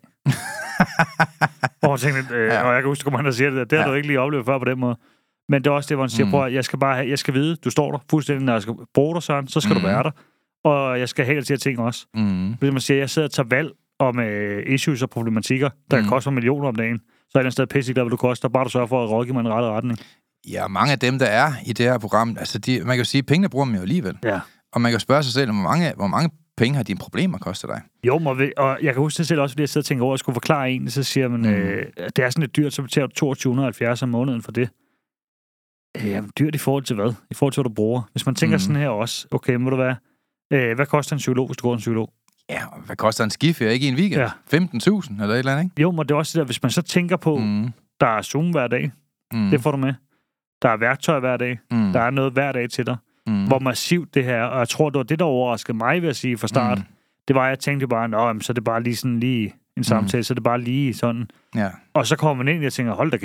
S2: og jeg tænkte, øh, ja. og jeg kan huske, at man siger det der. Det har ja. du ikke lige oplevet før på den måde. Men det er også det, hvor man siger, mm. prøv, jeg skal bare have, jeg skal vide, du står der fuldstændig, når jeg skal bruge dig, Søren, så skal mm. du være der. Og jeg skal have de her ting også. Mm. Hvis man siger, jeg sidder og tager valg om øh, issues og problematikker, der mm. koster millioner om dagen, så er det en sted pisse, hvad du koster, bare du sørger for at rådgive mig en rette retning.
S1: Ja, mange af dem, der er i det her program, altså de, man kan jo sige, at pengene bruger man jo alligevel. Ja. Og man kan jo spørge sig selv, hvor mange, hvor mange penge har dine problemer kostet dig?
S2: Jo, og jeg kan huske det selv også, fordi jeg sidder og tænker over, at jeg skulle forklare en, så siger man, mm. øh, det er sådan lidt dyrt, så betaler du to tusind to hundrede og halvfjerds om måneden for det. Øh, dyrt i forhold til hvad? I forhold til, hvad du bruger. Hvis man tænker mm. sådan her også, okay, må du være, øh, hvad koster en psykolog, hvis du går en psykolog?
S1: Ja, hvad koster en skiferie, ikke i en weekend? Ja. femten tusind eller et eller andet, ikke?
S2: Jo, men det er også det der, hvis man så tænker på, mm. der er Zoom hver dag, mm. det får du med. Der er værktøj hver dag, mm. der er noget hver dag til dig. Mm. Hvor massivt det her, og jeg tror, det var det, der overraskede mig, vil jeg sige, fra start. Mm. Det var, at jeg tænkte bare, nå, så er det bare lige sådan lige en samtale, mm. så er det bare lige sådan. Ja. Og så kommer man ind, og jeg tænker, hold da kæft.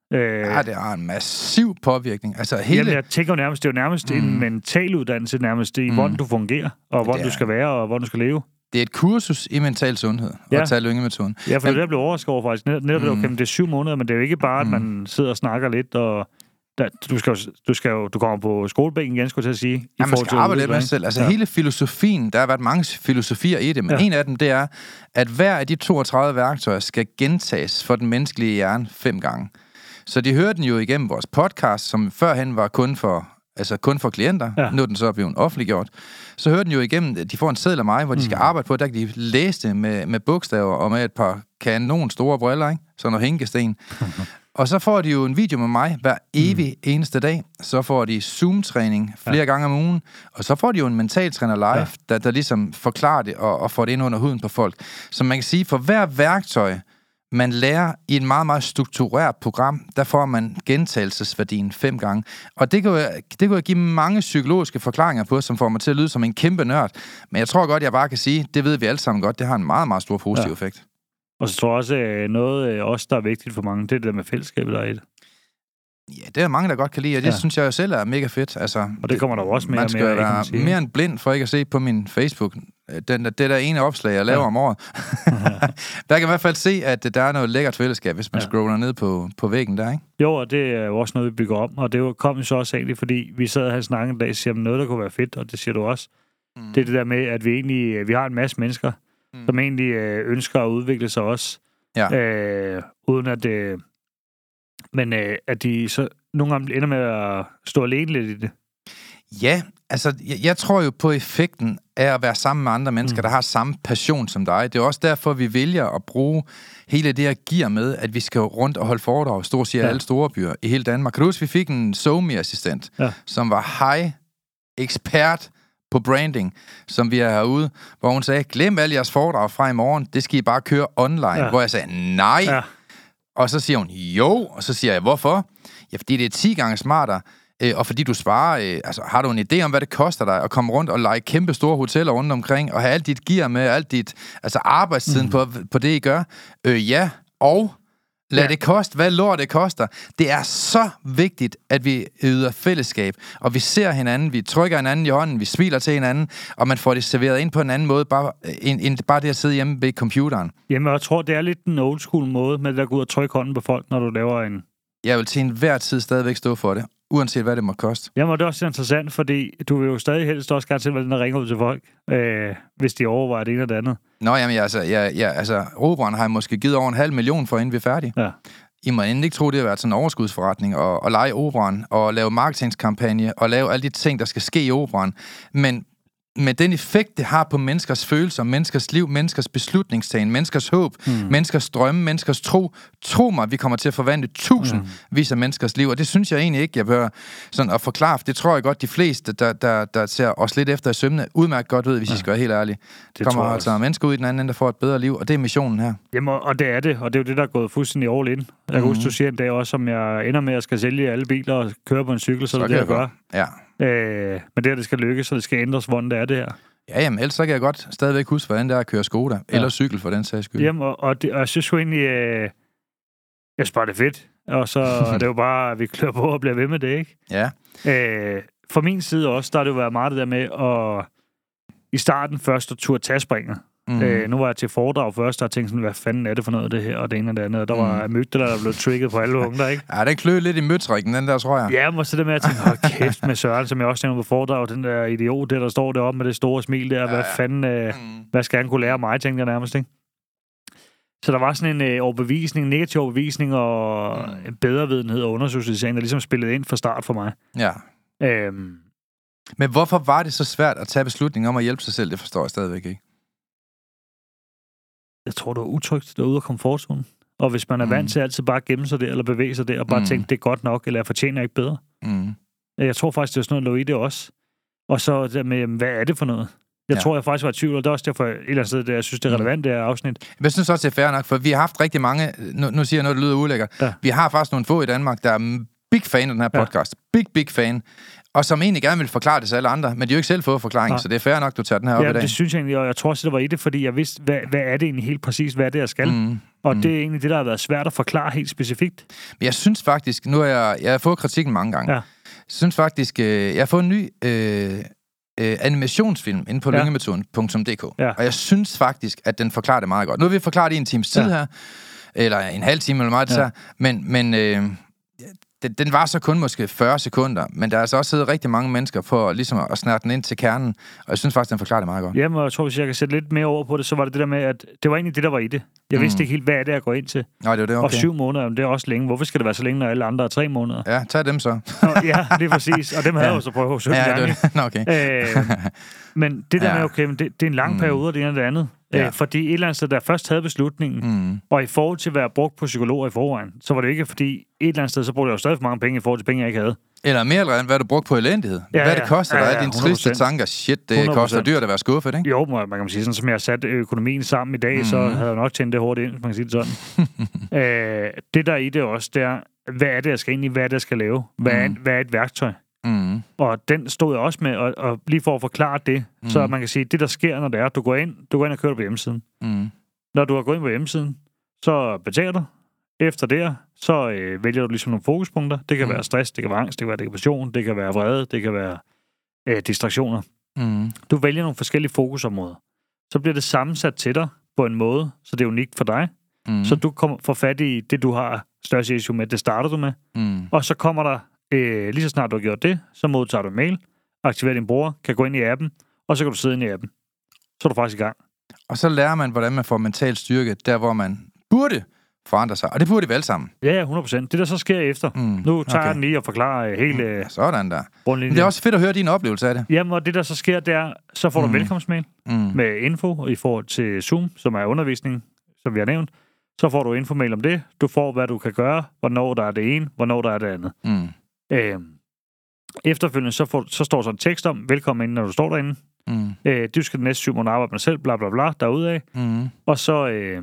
S2: Øh,
S1: ja, det har en massiv påvirkning. Altså hele...
S2: Jamen, jeg tænker jo nærmest, det er jo nærmest mm. en mental uddannelse, nærmest i, mm. hvordan du fungerer, og hvordan du skal være, og hvordan du skal leve.
S1: Det er et kursus i mental sundhed, ja. Og Tal-Lynge-metoden.
S2: Ja, for men... det er blevet overrasket over faktisk. Netop, netop mm. det er syv måneder, men det er jo ikke bare, at man mm. sidder og snakker lidt, og der, du, skal jo, du, skal jo, du kommer på skolebænken igen, skulle jeg til at sige.
S1: Ja, man skal arbejde lidt med sig selv. Altså ja. Hele filosofien, der har været mange filosofier i det, men ja. En af dem, det er, at hver af de toogtredive værktøjer skal gentages for den menneskelige hjerne fem gange. Så de hørte den jo igennem vores podcast, som førhen var kun for... altså kun for klienter, ja. Nu er den så blevet offentliggjort, så hører den jo igennem, de får en seddel af mig, hvor de skal arbejde på, der kan de læse det med, med bogstaver og med et par kanon store briller, ikke? Sådan noget hænkesten. Og så får de jo en video med mig hver evig mm. eneste dag. Så får de Zoom-træning flere ja. Gange om ugen, og så får de jo en mentaltræner live, ja. der, der ligesom forklarer det og, og får det ind under huden på folk. Så man kan sige, for hver værktøj, man lærer i et meget, meget struktureret program, der får man gentagelsesværdien fem gange. Og det kan jo, det kan jo give mange psykologiske forklaringer på, som får mig til at lyde som en kæmpe nørd. Men jeg tror godt, jeg bare kan sige, det ved vi alle sammen godt, det har en meget, meget stor positiv ja. Effekt.
S2: Og så tror jeg også, noget også, der er vigtigt for mange, det er det der med fællesskabet, der er i det.
S1: Ja, det er mange, der godt kan lide, og det ja. Synes jeg jo selv er mega fedt. Altså,
S2: og det kommer der også mere
S1: man skal
S2: mere,
S1: være sige. Mere end blind for ikke at se på min Facebook. Den, det der ene opslag, jeg laver ja. Om året. Der kan i hvert fald se, at der er noget lækkert fællesskab, hvis man ja. Scroller ned på, på væggen der, ikke?
S2: Jo, og det er jo også noget, vi bygger om, og det kom jo så også egentlig, fordi vi sad her og snakkede en dag og siger, noget, der kunne være fedt, og det siger du også. Mm. Det er det der med, at vi egentlig, vi har en masse mennesker, mm. som egentlig ønsker at udvikle sig også, ja. øh, uden at det... Men øh, at de så nogle gange ender med at stå alene lidt i det.
S1: Ja, altså, jeg, jeg tror jo på effekten af at være sammen med andre mennesker, mm. der har samme passion som dig. Det er også derfor, vi vælger at bruge hele det her gear med, at vi skal rundt og holde foredrag, stort set ja. Alle store byer i hele Danmark. Kan du huske, vi fik en SoMe-assistent, ja. Som var high ekspert på branding, som vi er herude, hvor hun sagde, glem alle jeres foredrag fra i morgen, det skal I bare køre online. Ja. Hvor jeg sagde, nej. Ja. Og så siger hun, jo, og så siger jeg, hvorfor? Ja, fordi det er ti gange smartere, øh, og fordi du sparer, øh, altså har du en idé om, hvad det koster dig, at komme rundt og lege kæmpe store hoteller rundt omkring, og have alt dit gear med, alt dit, altså arbejdstiden mm. på, på det, I gør? Øh, ja, og lad ja. Det koste, hvad lort det koster. Det er så vigtigt, at vi yder fællesskab, og vi ser hinanden, vi trykker hinanden i hånden, vi smiler til hinanden, og man får det serveret ind på en anden måde, bare, end, end bare det at sidde hjemme ved computeren. Jamen,
S2: jeg tror, det er lidt en old school måde, med det at gå ud og trykke hånden på folk, når du laver en...
S1: Jeg vil til enhver tid stadigvæk stå for det, uanset hvad det må koste.
S2: Jamen, det er også interessant, fordi du vil jo stadig helst også gerne til, hvordan der ringer ud til folk, øh, hvis de overvejer det ene eller det andet.
S1: Nå, jamen, altså, ja, ja, altså Operan har måske givet over en halv million for, inden vi er færdige. Ja. I må endelig ikke tro, det har været sådan en overskudsforretning at, at lege Operan, og lave marketingskampagne, og lave alle de ting, der skal ske i Operan. Men med den effekt, det har på menneskers følelser, menneskers liv, menneskers beslutningstagen, menneskers håb, mm. menneskers drømme, menneskers tro. Tro mig, vi kommer til at forvandle tusindvis af menneskers liv, og det synes jeg egentlig ikke, jeg bør sådan at forklare. Det tror jeg godt, de fleste, der, der, der ser os lidt efter i sømne, udmærket godt ved, hvis ja. I skal være helt ærlige. Det kommer altså mennesker ud i den anden ende, der får et bedre liv, og det er missionen her.
S2: Jamen, og det er det, og det er jo det, der er gået fuldstændig all in. Jeg kan mm. huske, du siger en dag også, som jeg ender med at skal sælge alle biler og køre på en cykel, så, så det er det, jeg gør. Ja. Øh, men det her, det skal lykkes, så det skal ændres, hvordan det er det her.
S1: Ja, jamen, ellers så kan jeg godt stadigvæk huske, hvordan det er at køre Skoda, ja. Eller cykel for den sags skyld.
S2: Jamen, og, og, det, og jeg synes jo egentlig, øh, jeg spørger det fedt, og så er det jo bare, at vi klør på og bliver ved med det, ikke?
S1: Ja.
S2: Øh, for min side også, der har det jo været meget det der med at i starten først at turde tagspringer. Mm. Øh, nu var jeg til foredrag først, og tænkte sådan, hvad fanden er det for noget, det her, og det ene og det andet. Og der mm. var mygdler, der blev trigget på alle punkter, ikke?
S1: Ja, den kløede lidt i møtrikken, den der, tror jeg.
S2: Ja, men så det med at tænke, hold kæft med Søren, som jeg også tænker på foredrag, den der idiot, der, der står deroppe med det store smil der, ja, hvad fanden, øh, mm. hvad skal han kunne lære mig, tænkte jeg nærmest, ikke? Så der var sådan en øh, overbevisning, negativ overbevisning og mm. en bedrevidenhed og undersøgelsesering, der ligesom spillede ind fra start for mig.
S1: Ja. Øhm. Men hvorfor var det så svært at tage beslutningen om at hjælpe sig selv? Det forstår jeg stadigvæk ikke.
S2: Jeg tror, det var utrygt derude af komfortzonen. Og hvis man er mm. vant til altid bare at gemme sig der, eller bevæge sig der, og bare mm. tænke, det er godt nok, eller jeg fortjener ikke bedre. Mm. Jeg tror faktisk, det er sådan noget, der lå i det også. Og så der med, hvad er det for noget? Jeg ja. tror, jeg faktisk var i tvivl, og det er også derfor, et eller andet sted, der, jeg synes, det er relevant, det her afsnit.
S1: Jeg synes også, det er fair nok, for vi har haft rigtig mange, nu, nu siger jeg noget, der lyder ulækkert, ja. Vi har faktisk nogle få i Danmark, der er big fan af den her podcast. Ja. Big, big fan. Og som egentlig gerne vil forklare det til alle andre, men de har jo ikke selv fået forklaring, ja. Så det er fair nok, du tager den her op
S2: ja,
S1: i dag.
S2: Det synes jeg egentlig, og jeg tror også, det var i det, fordi jeg vidste, hvad, hvad er det egentlig helt præcis, hvad er det, jeg skal? Mm. Og mm. det er egentlig det, der har været svært at forklare helt specifikt.
S1: Men jeg synes faktisk, nu har jeg, jeg har fået kritikken mange gange. Ja. Jeg synes faktisk, øh, jeg har fået en ny øh, øh, animationsfilm inde på ja. lyngemetoden punktum d k. Ja. Og jeg synes faktisk, at den forklarer det meget godt. Nu har vi forklaret det i en times tid ja. her, eller en halv time eller meget, ja. her, men, men øh, den, den var så kun måske fyrre sekunder, men der er altså også siddet rigtig mange mennesker for ligesom at snære den ind til kernen, og jeg synes faktisk, den forklarer det meget godt.
S2: Jamen, jeg tror, hvis jeg kan sætte lidt mere over på det, så var det det der med, at det var egentlig det, der var i det. Jeg mm. vidste ikke helt, hvad er det, jeg går ind til.
S1: Nej, det var det, okay.
S2: Og syv måneder, det er også længe. Hvorfor skal det være så længe, når alle andre er tre måneder?
S1: Ja, tag dem så.
S2: Nå, ja, det er præcis. Og dem havde ja. jeg jo så prøvet sytten
S1: ja,
S2: gange.
S1: Nå, okay.
S2: øh, men det der ja. med, okay, men det, det er en lang periode, mm. det ene og det andet. Ja. Øh, fordi et eller andet sted, der først havde beslutningen, mm. og i forhold til at være brugt på psykologer i forvejen, så var det ikke, fordi et eller andet sted, så brugte jeg jo stadig for mange penge i forhold til penge, jeg ikke havde.
S1: Eller mere eller andet, hvad du brugte på elendighed. Ja, hvad ja. det koster ja, ja, dig, dine triste tanker. Shit, det hundrede procent koster dyrt at være skuffet, ikke?
S2: Jo, man kan sige, sådan som jeg har sat økonomien sammen i dag, mm. så havde jeg nok tjent det hurtigt ind, man kan sige det sådan. øh, det der i det også, det er, hvad er det, jeg skal ind i, hvad er det, jeg skal lave? Hvad er, mm. hvad er et værktøj? Mm. Og den stod jeg også med, og, og lige for at forklare det, mm. så man kan sige, det der sker, når det er, du går ind, du går ind og kører på hjemmesiden. Mm. Når du har gået ind på hjemmesiden, så betaler du. Efter det, så øh, vælger du ligesom nogle fokuspunkter. Det kan mm. være stress, det kan være angst, det kan være depression, det kan være vrede, det kan være øh, distraktioner. Mm. Du vælger nogle forskellige fokusområder. Så bliver det sammensat til dig på en måde, så det er unikt for dig. Mm. Så du kommer får fat i det, du har største issue med. Det starter du med. Mm. Og så kommer der, øh, lige så snart du har gjort det, så modtager du en mail, aktiverer din bruger, kan gå ind i appen, og så kan du sidde ind i appen. Så er du faktisk i gang.
S1: Og så lærer man, hvordan man får mental styrke, der hvor man burde forandre sig. Og det burde vi vel sammen.
S2: Ja, hundrede procent. Det, der så sker efter. Mm, nu tager okay. jeg den lige og forklarer uh, hele...
S1: Mm, sådan der. Men det er også fedt at høre din oplevelse af det.
S2: Jamen, og det, der så sker, det er, så får du mm. velkomstmail mm. med info i forhold til Zoom, som er undervisning, som vi har nævnt. Så får du infomail om det. Du får, hvad du kan gøre, hvornår der er det ene, hvornår der er det andet. Mm. Øhm, efterfølgende, så, får, så står så en tekst om, velkommen ind, når du står derinde. Mm. Øh, du skal den næste syv måneder arbejde med dig selv, bla bla bla, derudaf. Mm. Og så... Øh,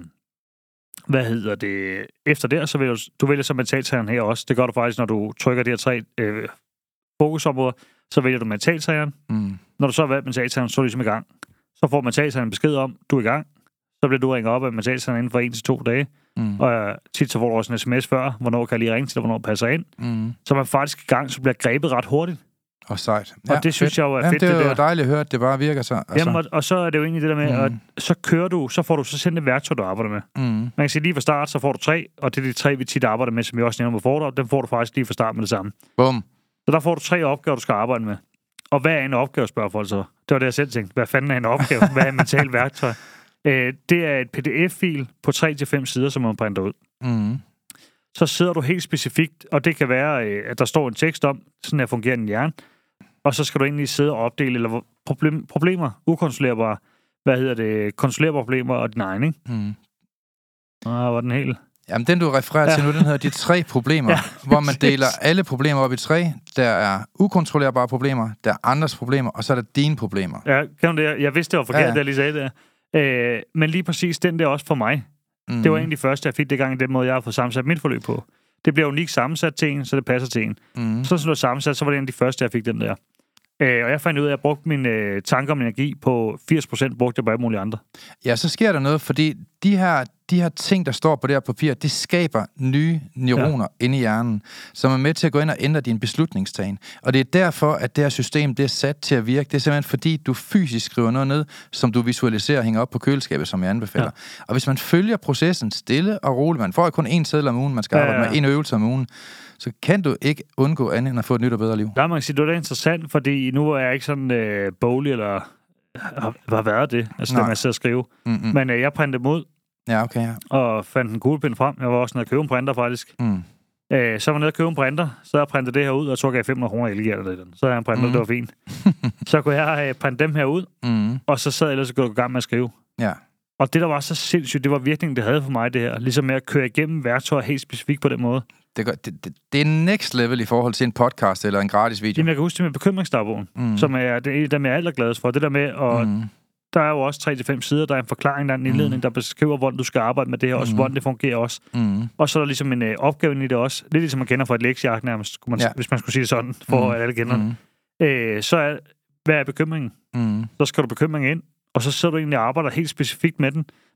S2: Hvad hedder det? Efter det, så vælger du, du vælger så mentaltræeren her også. Det gør du faktisk, når du trykker de her tre øh, fokusområder. Så vælger du mentaltræeren. Mm. Når du så har valgt mentaltræeren, så er du ligesom i gang. Så får mentaltræeren besked om, du er i gang. Så bliver du ringet op af mentaltræeren inden for en til to dage. Mm. Og øh, tit så får du også en sms før, hvornår kan jeg lige ringe til dig, hvornår passer ind. Mm. Så er man faktisk i gang, så bliver grebet ret hurtigt.
S1: Og sejt.
S2: Ja, og det synes fedt. jeg jo er
S1: Jamen,
S2: fedt,
S1: det er
S2: det
S1: jo
S2: der.
S1: dejligt at høre, at det bare virker så. Altså.
S2: Jamen, og, og så er det jo egentlig det der med, mm. at så kører du, så får du så sendt et værktøj, du arbejder med. Mm. Man kan sige, lige fra start, så får du tre, og det er de tre, vi tit arbejder med, som jeg også nævner på foredrag, dem får du faktisk lige fra start med det samme.
S1: Bum.
S2: Så der får du tre opgaver, du skal arbejde med. Og hvad er en opgave, spørger folk så? Det var det, jeg selv tænkte. Hvad fanden er en opgave? Hvad er et mentalt værktøj? Øh, det er et P D F-fil på tre til fem sider, som man printer ud. Mm. Så sidder du helt specifikt, og det kan være, at der står en tekst om, sådan her fungerer din hjerne. Og så skal du egentlig sidde og opdele eller problem, problemer, ukontrollerbare, hvad hedder det, kontrollerbare problemer og din egen, ikke? Mm. Ah, var den helt...
S1: Jamen, den du refererer ja. til nu, den hedder de tre problemer, ja, hvor man deler alle problemer op i tre. Der er ukontrollerbare problemer, der er andres problemer, og så er der dine problemer.
S2: Ja, kan du det? Jeg vidste, det var forkert, ja, ja. det jeg lige sagde der. Øh, men lige præcis den der også for mig. Mm. Det var egentlig først, jeg fik det gang i den måde, jeg har fået sammensat mit forløb på. Det bliver unikt sammensat til en, så det passer til en. Mm. Så som det var sammensat, så var det en af de første, jeg fik den der. Øh, og jeg fandt ud af, at jeg brugte mine øh, tanker og min energi på firs procent brugte jeg på alle mulige andre.
S1: Ja, så sker der noget, fordi de her, de her ting, der står på det her papir, det skaber nye neuroner ja. inde i hjernen, som er med til at gå ind og ændre din beslutningstagen. Og det er derfor, at det her system, det er sat til at virke. Det er simpelthen fordi, du fysisk skriver noget ned, som du visualiserer og hænger op på køleskabet, som jeg anbefaler. Ja. Og hvis man følger processen stille og roligt, man får jo kun én seddel om ugen, man skal arbejde ja, ja. med en øvelse om ugen, så kan du ikke undgå andet end at få et nyt og bedre liv.
S2: Der må jeg sige, det er interessant, fordi nu er jeg ikke sådan øh, boglig, eller har, har været det, altså det, man sidder og skrive. Mm-hmm. Men øh, jeg printede dem ud,
S1: ja, okay, ja.
S2: og fandt en kuglepind frem. Jeg var også nede at købe en printer, faktisk. Mm. Øh, så var jeg nede at købe en printer, så jeg printede det her ud, og så gav jeg fem hundrede kroner i elgiver. Så havde jeg en printer, mm. det var fint. Så kunne jeg øh, printe dem her ud, mm. og så sad jeg ellers og gik i gang med at skrive.
S1: Ja.
S2: Og det, der var så sindssygt, det var virkningen, det havde for mig, det her. Ligesom med at køre igennem værktøjer helt specifikt på den måde.
S1: Det, gør, det, det, det er next level i forhold til en podcast eller en gratis video.
S2: Jamen, jeg kan huske det med bekymringsdagbogen, mm. som er det, der med jeg er allergladest for. Det der med, og mm. der er jo også tre til fem sider, der er en forklaring, der er en indledning, mm. der beskriver, hvordan du skal arbejde med det her, og mm. hvordan det fungerer også. Mm. Og så er der ligesom en øh, opgave i det også. Lidt ligesom man kender fra et lektiejagt nærmest, man, ja. hvis man skulle sige det sådan, for mm. at alle kender mm. øh, Så er, hvad er bekymringen? Mm. Så skal du bekymringen ind, og så sidder du egentlig og arbejder helt specifikt med den.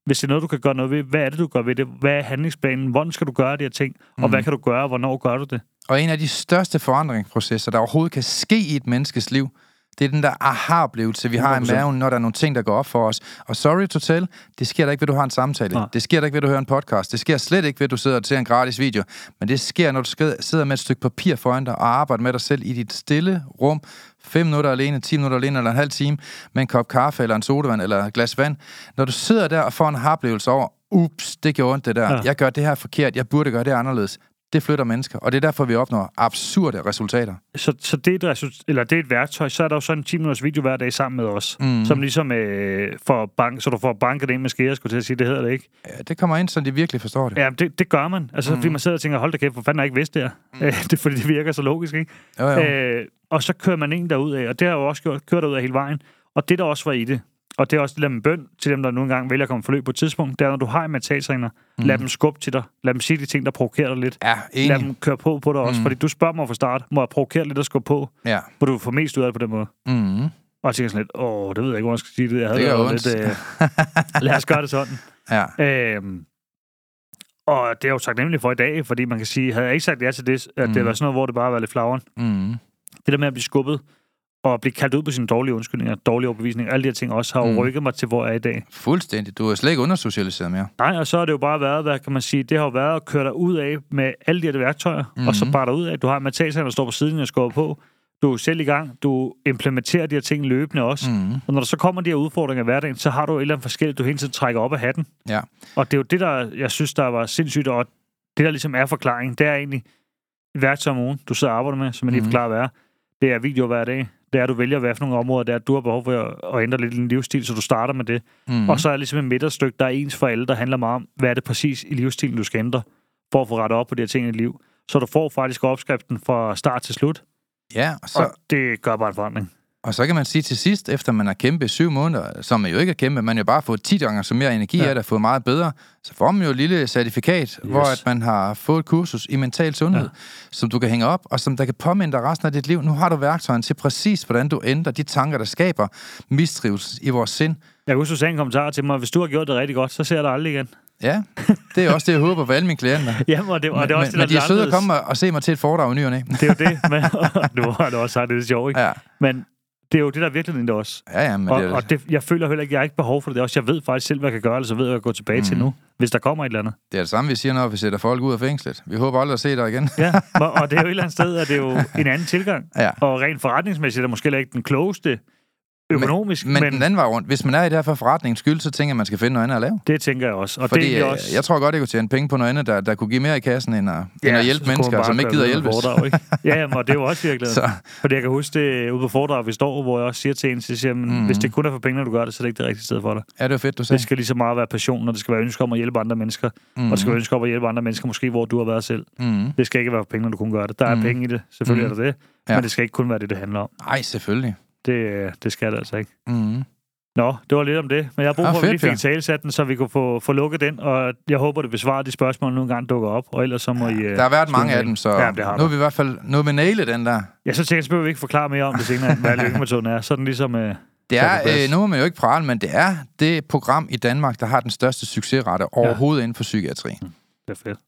S2: hvis det er noget, du kan gøre noget ved, hvad er det, du gør ved det? Hvad er handlingsplanen? Hvordan skal du gøre de her ting? Og mm. hvad kan du gøre, og hvornår gør du det?
S1: Og en af de største forandringsprocesser, der overhovedet kan ske i et menneskes liv, det er den der aha-oplevelse, vi har i maven, når der er nogle ting, der går op for os. Og sorry to tell, det sker der ikke ved, at du har en samtale. Ja. Det sker der ikke ved, at du hører en podcast. Det sker slet ikke ved, at du sidder og ser en gratis video. Men det sker, når du sidder med et stykke papir foran dig og arbejder med dig selv i dit stille rum. Fem minutter alene, ti minutter alene eller en halv time med en kop kaffe eller en sodavand eller et glas vand. Når du sidder der og får en aha-oplevelse over, ups, det gjorde ondt det der. Ja. Jeg gør det her forkert, jeg burde gøre det anderledes. Det flytter mennesker, og det er derfor, vi opnår absurde resultater.
S2: Så, så det, er et result- eller det er et værktøj, så er der jo sådan en ti minutters video hver dag sammen med os, mm. som ligesom øh, for bank, så du får banket ind med skære, skulle til at sige, det hedder det ikke.
S1: Ja, det kommer ind, så de virkelig forstår det.
S2: Ja, det, det gør man. Altså, mm. fordi man sidder og tænker, hold da kæft, for fanden har jeg ikke vidst det her. Mm. det er fordi, det virker så logisk, ikke?
S1: Jo, jo.
S2: Øh, og så kører man en derud af, og det har jo også gjort, kørt derud af hele vejen. Og det, der også var i det, og det er også det der med bøn til dem, der nogle gange vælger at komme forløb på et tidspunkt, det er, når du har en mentaltræner, mm. lad dem skubbe til dig. Lad dem sige de ting, der provokerer dig lidt.
S1: Ja, enig.
S2: Lad dem køre på på dig også, mm. fordi du spørger mig fra start, må jeg provokere lidt og skubbe på,
S1: ja.
S2: hvor du får mest ud af det på den måde.
S1: Mm.
S2: Og jeg tænker sådan lidt, åh, det ved jeg ikke, hvor jeg skal sige det. Jeg havde
S1: det
S2: jo lidt, øh, lad os gøre det sådan.
S1: Ja.
S2: Øhm, og det er jo taknemmelig for i dag, fordi man kan sige, havde jeg ikke sagt ja til det, at mm. det var sådan noget, hvor det bare var lidt flaveren.
S1: Mm.
S2: Det der med at blive skubbet, og blive kaldt ud på sine dårlige undskyldninger, dårlige overbevisninger, alle de her ting også har jo mm. rykket mig til, hvor jeg er i dag.
S1: Fuldstændig. Du er slet ikke undersocialiseret mere.
S2: Nej, og så har det jo bare været, hvad kan man sige, det har jo været at køre dig ud af med alle de her værktøjer, mm-hmm. og så bare dig ud af. Du har en mentaltræner, der står på siden og skubber på. Du er selv i gang. Du implementerer de her ting løbende også. Mm-hmm. Og når der så kommer de her udfordringer i hverdagen, så har du et eller andet forskelligt, du hele tiden trækker op af hatten.
S1: Ja.
S2: Og det er jo det, der jeg synes, der var sindssygt, og det, der ligesom er forklaringen, det er egentlig et værktøj om ugen, du sidder og arbejder med, som jeg lige forklarer, hvad er. Det er video hver dag. Det er, at du vælger, hvad for nogle områder, det er, at du har behov for at, at ændre lidt din livsstil, så du starter med det. Mm. Og så er det ligesom et midterstykke, der er ens for alle, der handler meget om, hvad er det præcis i livsstilen, du skal ændre, for at få rettet op på de her ting i dit liv. Så du får faktisk opskriften fra start til slut.
S1: Ja, og, så,
S2: og det gør bare en forandring.
S1: Og så kan man sige til sidst, efter man har kæmpet i syv måneder, som man jo ikke har kæmpet, man har jo bare fået ti gange så mere energi ja. af det, og fået meget bedre, så får man jo et lille certifikat, yes. hvor at man har fået et kursus i mental sundhed, ja. som du kan hænge op, og som der kan påminde dig resten af dit liv. Nu har du værktøjen til præcis, hvordan du ændrer de tanker, der skaber mistrivsel i vores sind.
S2: Jeg kan huske, du sagde en kommentar til mig, hvis du har gjort det rigtig godt, så ser jeg dig aldrig igen.
S1: Ja, det er også det, jeg håber for alle mine klienter.
S2: Jamen, og det, og det er også
S1: men,
S2: det,
S1: men de er søde at komme og se mig til et foredrag i ny og næ.
S2: Det er jo det, men nu har du også sagt, det er sjovt, ikke?
S1: Ja.
S2: Men det er jo det, der virkelig er også.
S1: Ja, ja, men
S2: og,
S1: det er...
S2: og det, jeg føler heller ikke, jeg har ikke behov for det også. Jeg ved faktisk selv, hvad jeg kan gøre, eller så ved jeg, hvad jeg går tilbage mm. til nu, hvis der kommer et eller andet.
S1: Det er det samme, vi siger, når vi sætter folk ud af fængslet. Vi håber aldrig at se dig igen.
S2: Ja, og det er jo et eller andet sted, at det er jo en anden tilgang.
S1: Ja.
S2: Og rent forretningsmæssigt er måske ikke den klogeste økonomisk.
S1: Men, men, men den anden var rundt. Hvis man er i det her for forretningens skyld, så tænker jeg, at man skal finde noget andet at lave.
S2: Det tænker jeg også. Og
S1: Fordi
S2: det er også...
S1: jeg tror godt, jeg kunne tjene penge på noget andet, der, der kunne give mere i kassen, end at, ja, end at hjælpe mennesker, som ikke gider hjælpes.
S2: Foredrag, ikke? Ja, jamen, og det er jo også virkelig. Fordi jeg kan huske det ude på foredrag, vi står, hvor jeg også siger til en, så siger, men, mm. hvis det kun er for penge, når du gør det, så er det ikke det rigtige sted for dig.
S1: Ja, det er fedt, du siger.
S2: Det skal lige så meget være passion, og det skal være ønske om at hjælpe andre mennesker. Mm. Og det skal være ønske om at hjælpe andre mennesker, måske hvor du har været selv. Mm. Det skal ikke være for penge, når du kun gør det. Der er mm. penge i det, selvfølgelig mm. er der det. Ja. Men det skal ikke kun være det, det handler om.
S1: Nej, selvfølgelig.
S2: Det, det skal det altså ikke.
S1: Mm.
S2: Nå, det var lidt om det. Men jeg har brug for,
S1: ah,
S2: at vi lige fik talsat den, så vi kunne få, få lukket den. Og jeg håber, det besvarer de spørgsmål, nogle gange dukker op. Og ellers så må
S1: ja,
S2: I...
S1: Der har været mange af dem, så ja, nu er vi i hvert fald... Nu er vi nailet den der.
S2: Ja, så tænker jeg, at vi ikke forklare mere om det senere, hvad lykkemetoden er. Så er den ligesom... Øh,
S1: det er, øh, nu må man jo ikke prale, men det er det program i Danmark, der har den største succesrate overhovedet ja. inden for psykiatri.
S2: Mm, det er fedt.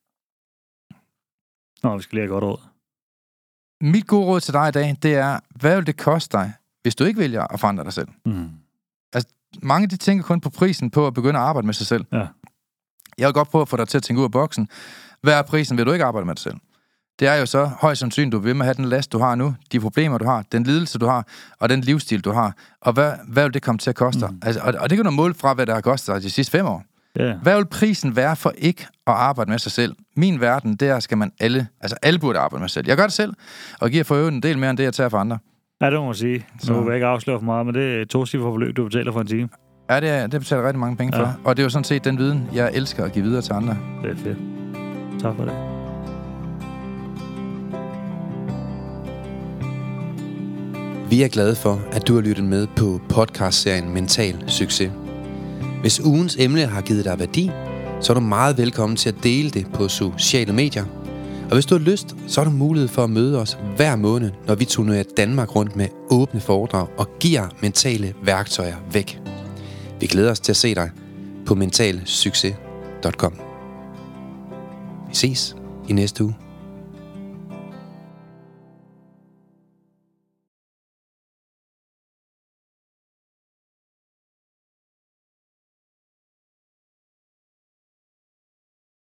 S2: Nå, vi skal lige have godt råd.
S1: Mit gode råd til dig i dag, det er, hvad vil det koste dig, hvis du ikke vælger at forandre dig selv?
S2: Mm.
S1: Altså, mange de tænker kun på prisen på at begynde at arbejde med sig selv.
S2: Ja.
S1: Jeg vil godt prøve at få dig til at tænke ud af boksen. Hvad er prisen, vil du ikke arbejde med dig selv? Det er jo så højst sandsynligt, du vil med at have den last, du har nu, de problemer, du har, den lidelse, du har, og den livsstil, du har. Og hvad, hvad vil det komme til at koste dig? Mm. Altså, og, og det kan du måle fra, hvad det har kostet dig de sidste fem år.
S2: Yeah.
S1: Hvad vil prisen være for ikke at arbejde med sig selv? Min verden, der skal man alle, altså alle burde arbejde med sig selv. Jeg gør det selv, og giver for øvrigt en del mere, end det, jeg tager for andre.
S2: Ja, det må man sige. Så nu vil jeg ikke afsløre for meget, men det er to cifre forløb, du betaler for en time.
S1: Ja, det, er, det betaler rigtig mange penge ja. for. Og det er jo sådan set den viden, jeg elsker at give videre til andre.
S2: Det er fedt. Tak for det.
S3: Vi er glade for, at du har lyttet med på podcastserien Mental Succes. Hvis ugens emne har givet dig værdi, så er du meget velkommen til at dele det på sociale medier. Og hvis du har lyst, så har du mulighed for at møde os hver måned, når vi turnerer Danmark rundt med åbne foredrag og giver mentale værktøjer væk. Vi glæder os til at se dig på mentalsucces punktum com. Vi ses i næste uge.